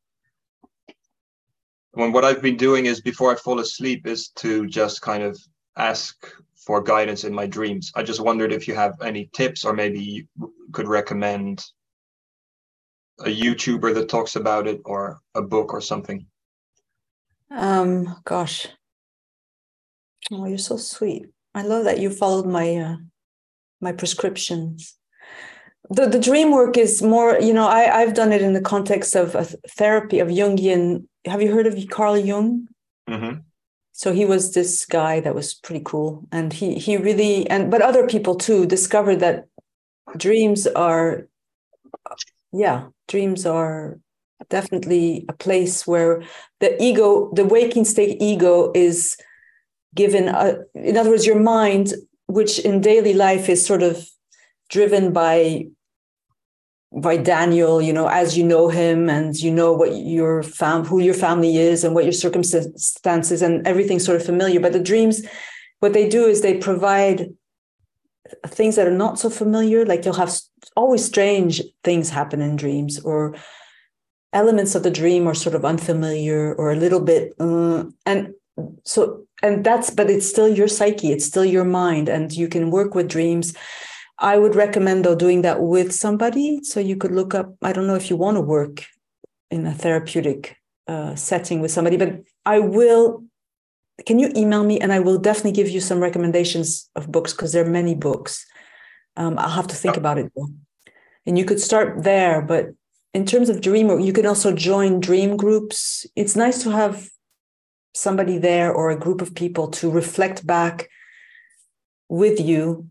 When what I've been doing is before I fall asleep is to just kind of ask for guidance in my dreams. I just wondered if you have any tips, or maybe you could recommend a YouTuber that talks about it, or a book or something. Um, gosh. Oh, you're so sweet. I love that you followed my uh, my prescriptions. The the dream work is more, you know, I, I've done it in the context of a therapy of Jungian. Have you heard of Carl Jung? Mm-hmm. So he was this guy that was pretty cool. And he he really, and but other people too, discovered that dreams are, yeah, dreams are definitely a place where the ego, the waking state ego, is given, a, in other words, your mind, which in daily life is sort of driven by by Daniel, you know, as you know him, and you know what your fam, who your family is, and what your circumstances, and everything's sort of familiar. But the dreams, what they do is they provide things that are not so familiar. Like you'll have always strange things happen in dreams, or elements of the dream are sort of unfamiliar or a little bit, uh, and so, and that's, but it's still your psyche, it's still your mind, and you can work with dreams. I would recommend, though, doing that with somebody. So you could look up, I don't know if you want to work in a therapeutic uh, setting with somebody, but I will, can you email me? And I will definitely give you some recommendations of books, because there are many books. Um, I'll have to think about it, though. And you could start there. But in terms of dream work, you can also join dream groups. It's nice to have somebody there or a group of people to reflect back with you.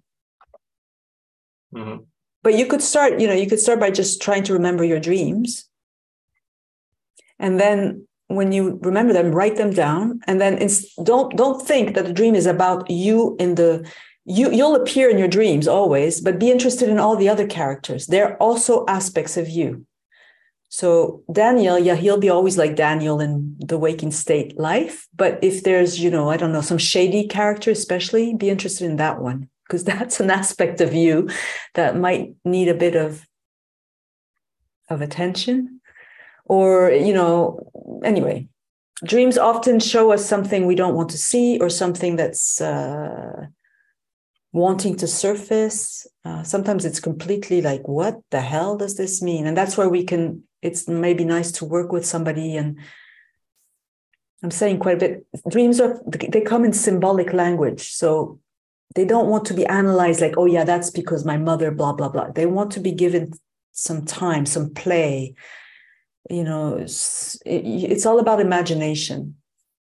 Mm-hmm. But you could start, you know, you could start by just trying to remember your dreams. And then when you remember them, write them down. And then it's, don't don't think that the dream is about you in the, you, you'll appear in your dreams always, but be interested in all the other characters. They're also aspects of you. So Daniel, yeah, he'll be always like Daniel in the waking state life. But if there's, you know, I don't know, some shady character especially, be interested in that one, because that's an aspect of you that might need a bit of, of attention. Or, you know, anyway, dreams often show us something we don't want to see, or something that's uh, wanting to surface. Uh, sometimes it's completely like, what the hell does this mean? And that's where we can, it's maybe nice to work with somebody. And I'm saying quite a bit, dreams are, they come in symbolic language. So they don't want to be analyzed like, oh yeah, that's because my mother, blah, blah, blah. They want to be given some time, some play. You know, it's, it's all about imagination.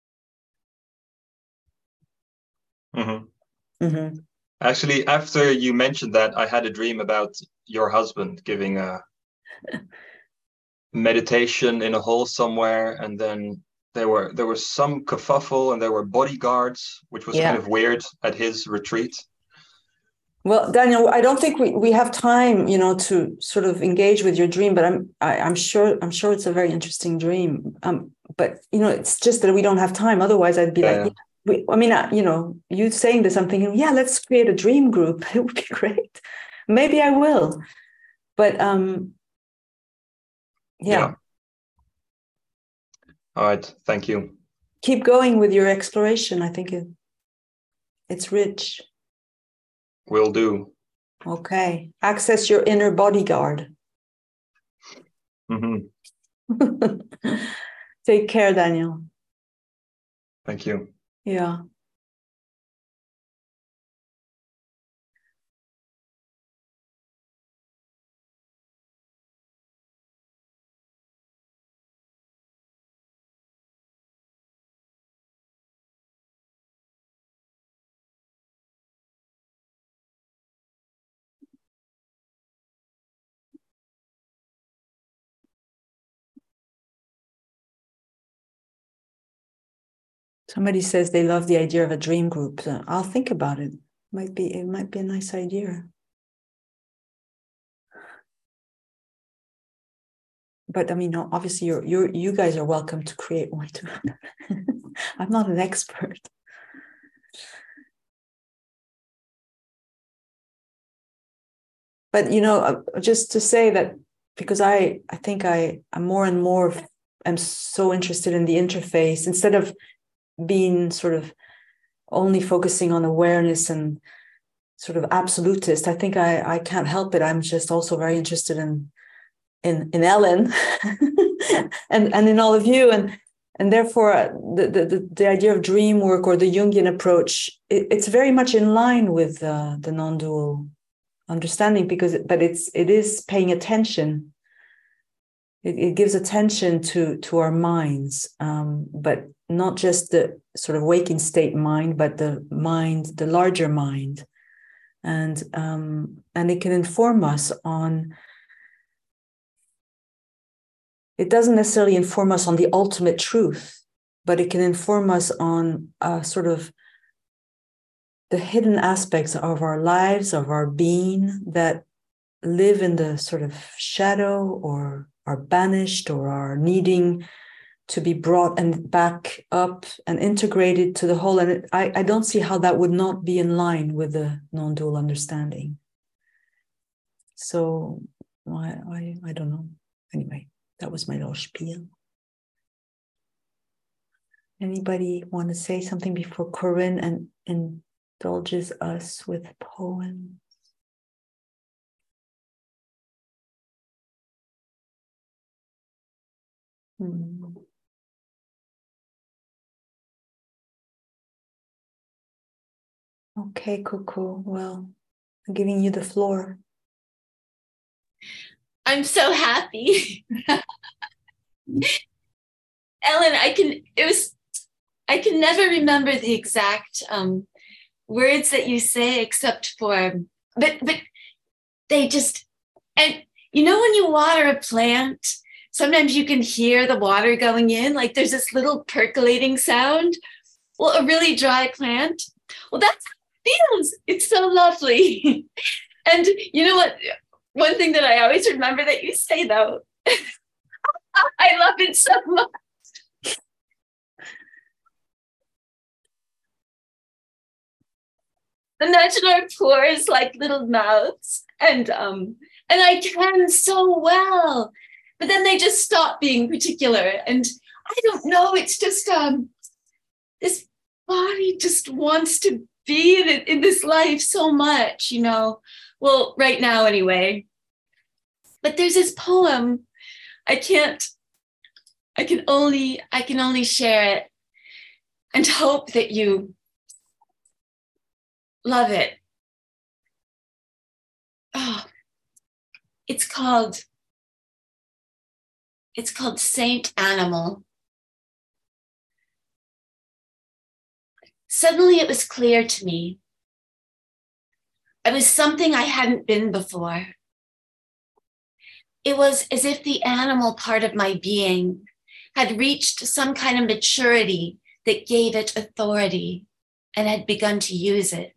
Mm-hmm. Mm-hmm. Actually, after you mentioned that, I had a dream about your husband giving a meditation in a hall somewhere, and then there were there was some kerfuffle, and there were bodyguards, which was Yeah. kind of weird at his retreat. Well, Daniel, I don't think we, we have time, you know, to sort of engage with your dream, but I'm I, I'm sure I'm sure it's a very interesting dream. Um, but you know, it's just that we don't have time. Otherwise, I'd be Yeah. like, yeah, we, I mean, uh, you know, you saying this, I'm thinking, yeah, let's create a dream group. It would be great. Maybe I will. But um, yeah. Yeah. All right. Thank you. Keep going with your exploration. I think it, it's rich. Will do. Okay. Access your inner bodyguard. Mm-hmm. Take care, Daniel. Thank you. Yeah. Somebody says they love the idea of a dream group. So I'll think about it. Might be, it might be a nice idea. But I mean, no, obviously, you're, you're, you guys are welcome to create one too. I'm not an expert. But you know, just to say that, because I, I think I, I'm more and more am so interested in the interface, instead of being sort of only focusing on awareness and sort of absolutist. I think I, I can't help it. I'm just also very interested in in in Ellen and and in all of you, and and therefore the the the idea of dream work, or the Jungian approach, it, it's very much in line with uh, the non-dual understanding, because but it's it is paying attention. It, it gives attention to to our minds, um, but not just the sort of waking state mind, but the mind, the larger mind, and um, and it can inform us on it doesn't necessarily inform us on the ultimate truth, but it can inform us on uh, sort of the hidden aspects of our lives, of our being, that live in the sort of shadow or are banished or are needing to be brought and back up and integrated to the whole. And it, I, I don't see how that would not be in line with the non-dual understanding. So I, I, I don't know. Anyway, that was my little spiel. Anybody want to say something before Corinne and indulges us with poems? Hmm. Okay, Coco. Well, I'm giving you the floor. I'm so happy. Ellen, I can, it was, I can never remember the exact um, words that you say except for, but, but they just, and you know, when you water a plant, sometimes you can hear the water going in, like there's this little percolating sound. Well, a really dry plant, well, that's how it feels. It's so lovely. And you know what? One thing that I always remember that you say, though, I love it so much. Imagine our pores like little mouths, and um, and I can so well, but then they just stop being particular. And I don't know, it's just um, this body just wants to be in, in this life so much, you know. Well, right now anyway. But there's this poem, I can't, I can only, I can only share it and hope that you love it. Oh, it's called, it's called Saint Animal. Suddenly it was clear to me. I was something I hadn't been before. It was as if the animal part of my being had reached some kind of maturity that gave it authority and had begun to use it.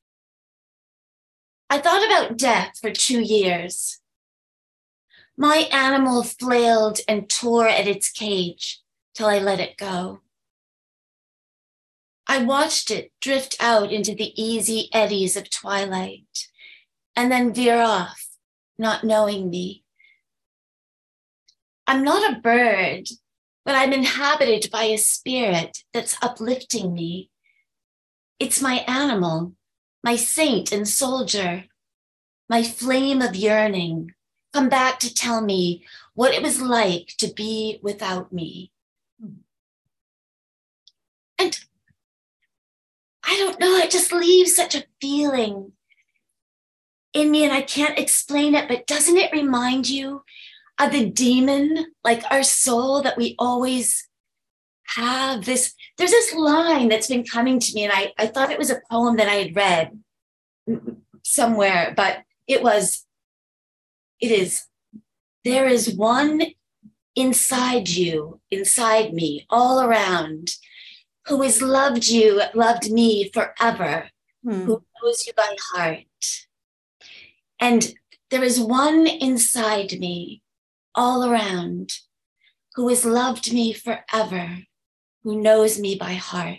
I thought about death for two years. My animal flailed and tore at its cage till I let it go. I watched it drift out into the easy eddies of twilight and then veer off, not knowing me. I'm not a bird, but I'm inhabited by a spirit that's uplifting me. It's my animal, my saint and soldier, my flame of yearning, come back to tell me what it was like to be without me. And I don't know, it just leaves such a feeling in me, and I can't explain it, but doesn't it remind you of the demon, like our soul that we always have? This, there's this line that's been coming to me, and I, I thought it was a poem that I had read somewhere, but it was, it is, there is one inside you, inside me, all around, who has loved you, loved me forever, hmm. who knows you by heart. And there is one inside me, all around, who has loved me forever, who knows me by heart.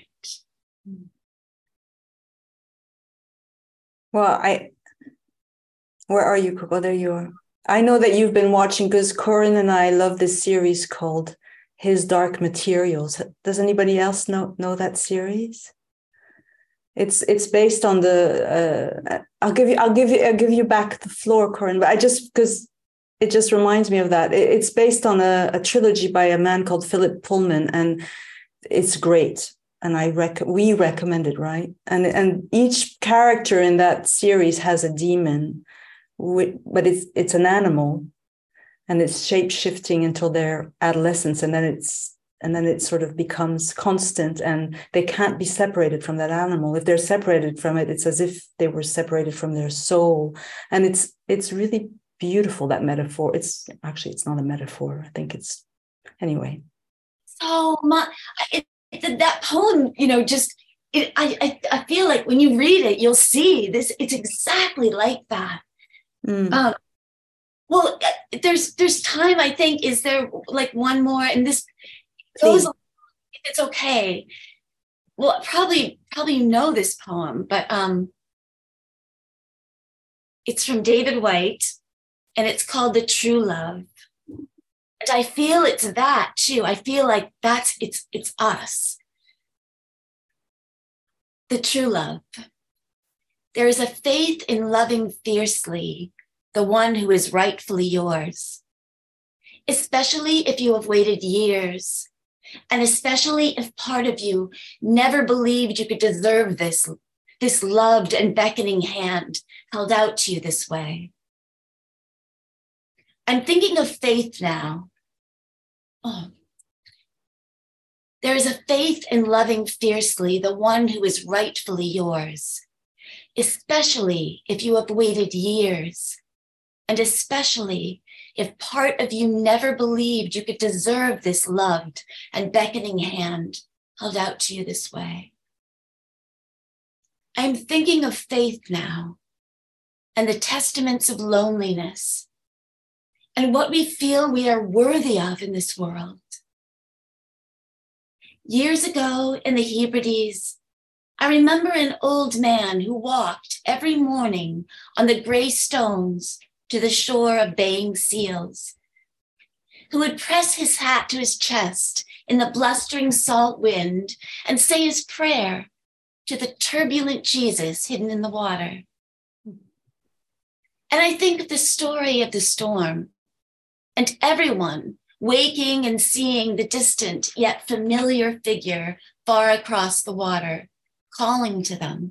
Well, I, where are you, Coco? There you are. I know that you've been watching, because Corinne and I love this series called His Dark Materials. Does anybody else know know that series? It's it's based on the. Uh, I'll give you I'll give you I'll give you back the floor, Corinne. But I just because it just reminds me of that. It, it's based on a, a trilogy by a man called Philip Pullman, and it's great. And I rec we recommend it, right? And and each character in that series has a demon, but it's it's an animal. And it's shape-shifting until their adolescence, and then it's and then it sort of becomes constant, and they can't be separated from that animal. If they're separated from it, it's as if they were separated from their soul. And it's it's really beautiful, that metaphor. It's actually it's not a metaphor. I think it's Anyway. So much. It, it, that poem, you know, just, it, I, I, I feel like when you read it, you'll see this, it's exactly like that. Mm. Um, well, there's, there's time, I think, is there like one more, and this goes, if it's okay. Well, probably, probably you know this poem, but um, it's from David Whyte, and it's called The True Love. And I feel it's that too. I feel like that's, it's, it's us. The true love. There is a faith in loving fiercely the one who is rightfully yours, especially if you have waited years, and especially if part of you never believed you could deserve this, this loved and beckoning hand held out to you this way. I'm thinking of faith now. Oh. There is a faith in loving fiercely the one who is rightfully yours, especially if you have waited years, and especially if part of you never believed you could deserve this loved and beckoning hand held out to you this way. I'm thinking of faith now, and the testaments of loneliness, and what we feel we are worthy of in this world. Years ago in the Hebrides, I remember an old man who walked every morning on the gray stones to the shore of baying seals, who would press his hat to his chest in the blustering salt wind and say his prayer to the turbulent Jesus hidden in the water. And I think of the story of the storm and everyone waking and seeing the distant yet familiar figure far across the water, calling to them.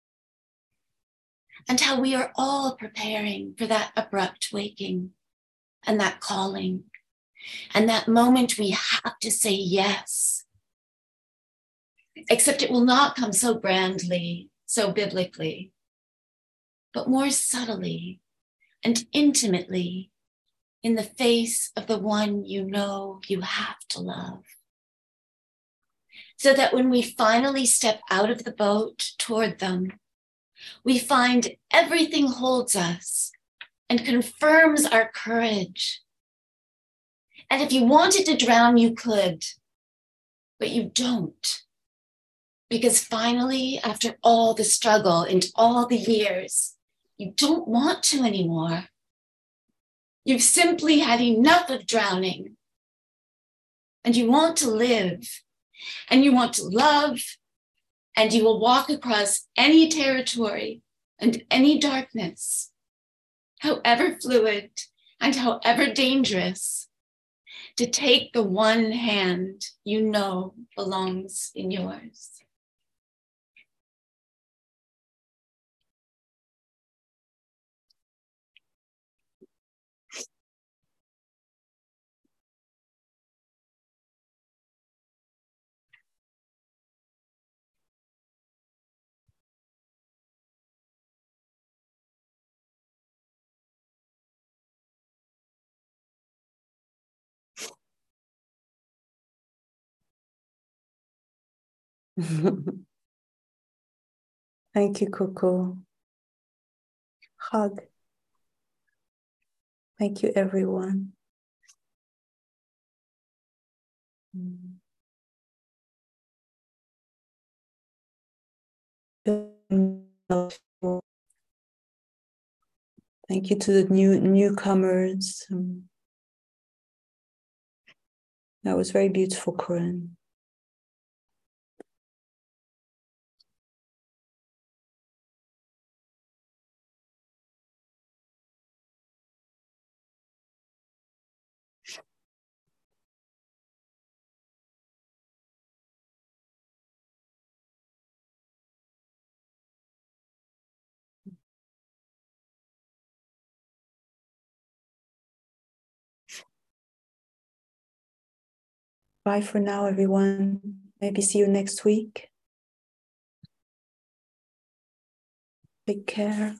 And how we are all preparing for that abrupt waking and that calling and that moment we have to say yes. Except it will not come so grandly, so biblically, but more subtly and intimately in the face of the one you know you have to love. So that when we finally step out of the boat toward them, we find everything holds us and confirms our courage. And if you wanted to drown, you could, but you don't. Because finally, after all the struggle and all the years, you don't want to anymore. You've simply had enough of drowning. And you want to live, and you want to love, and you will walk across any territory and any darkness, however fluid and however dangerous, to take the one hand you know belongs in yours. Thank you, Coco. Hug. Thank you, everyone. Thank you to the new newcomers. Um, that was very beautiful, Corinne. Bye for now, everyone. Maybe see you next week. Take care.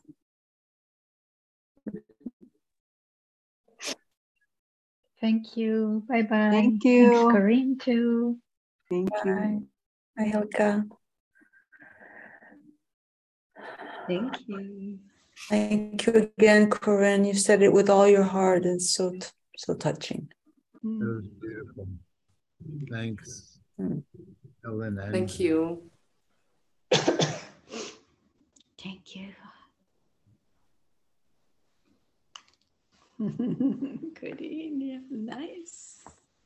Thank you. Bye bye. Thank you. Thanks, Corinne, too. Thank you. Bye. Bye, Helga. Thank you. Thank you again, Corinne. You said it with all your heart. It's so so touching. It was beautiful. Thanks, Mm. Ellen. and- Thank you. Thank you. Corinne, yeah, nice.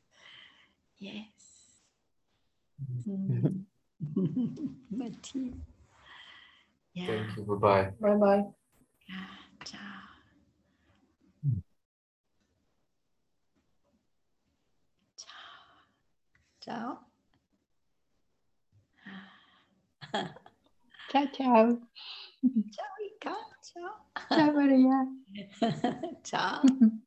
Yes. Mm. Mati. Yeah. Thank you. Bye-bye. Bye-bye. Yeah. Ciao. Ciao. Ciao. Ciao, ciao. Ciao, Ika. Ciao. Ciao, Maria. Ciao.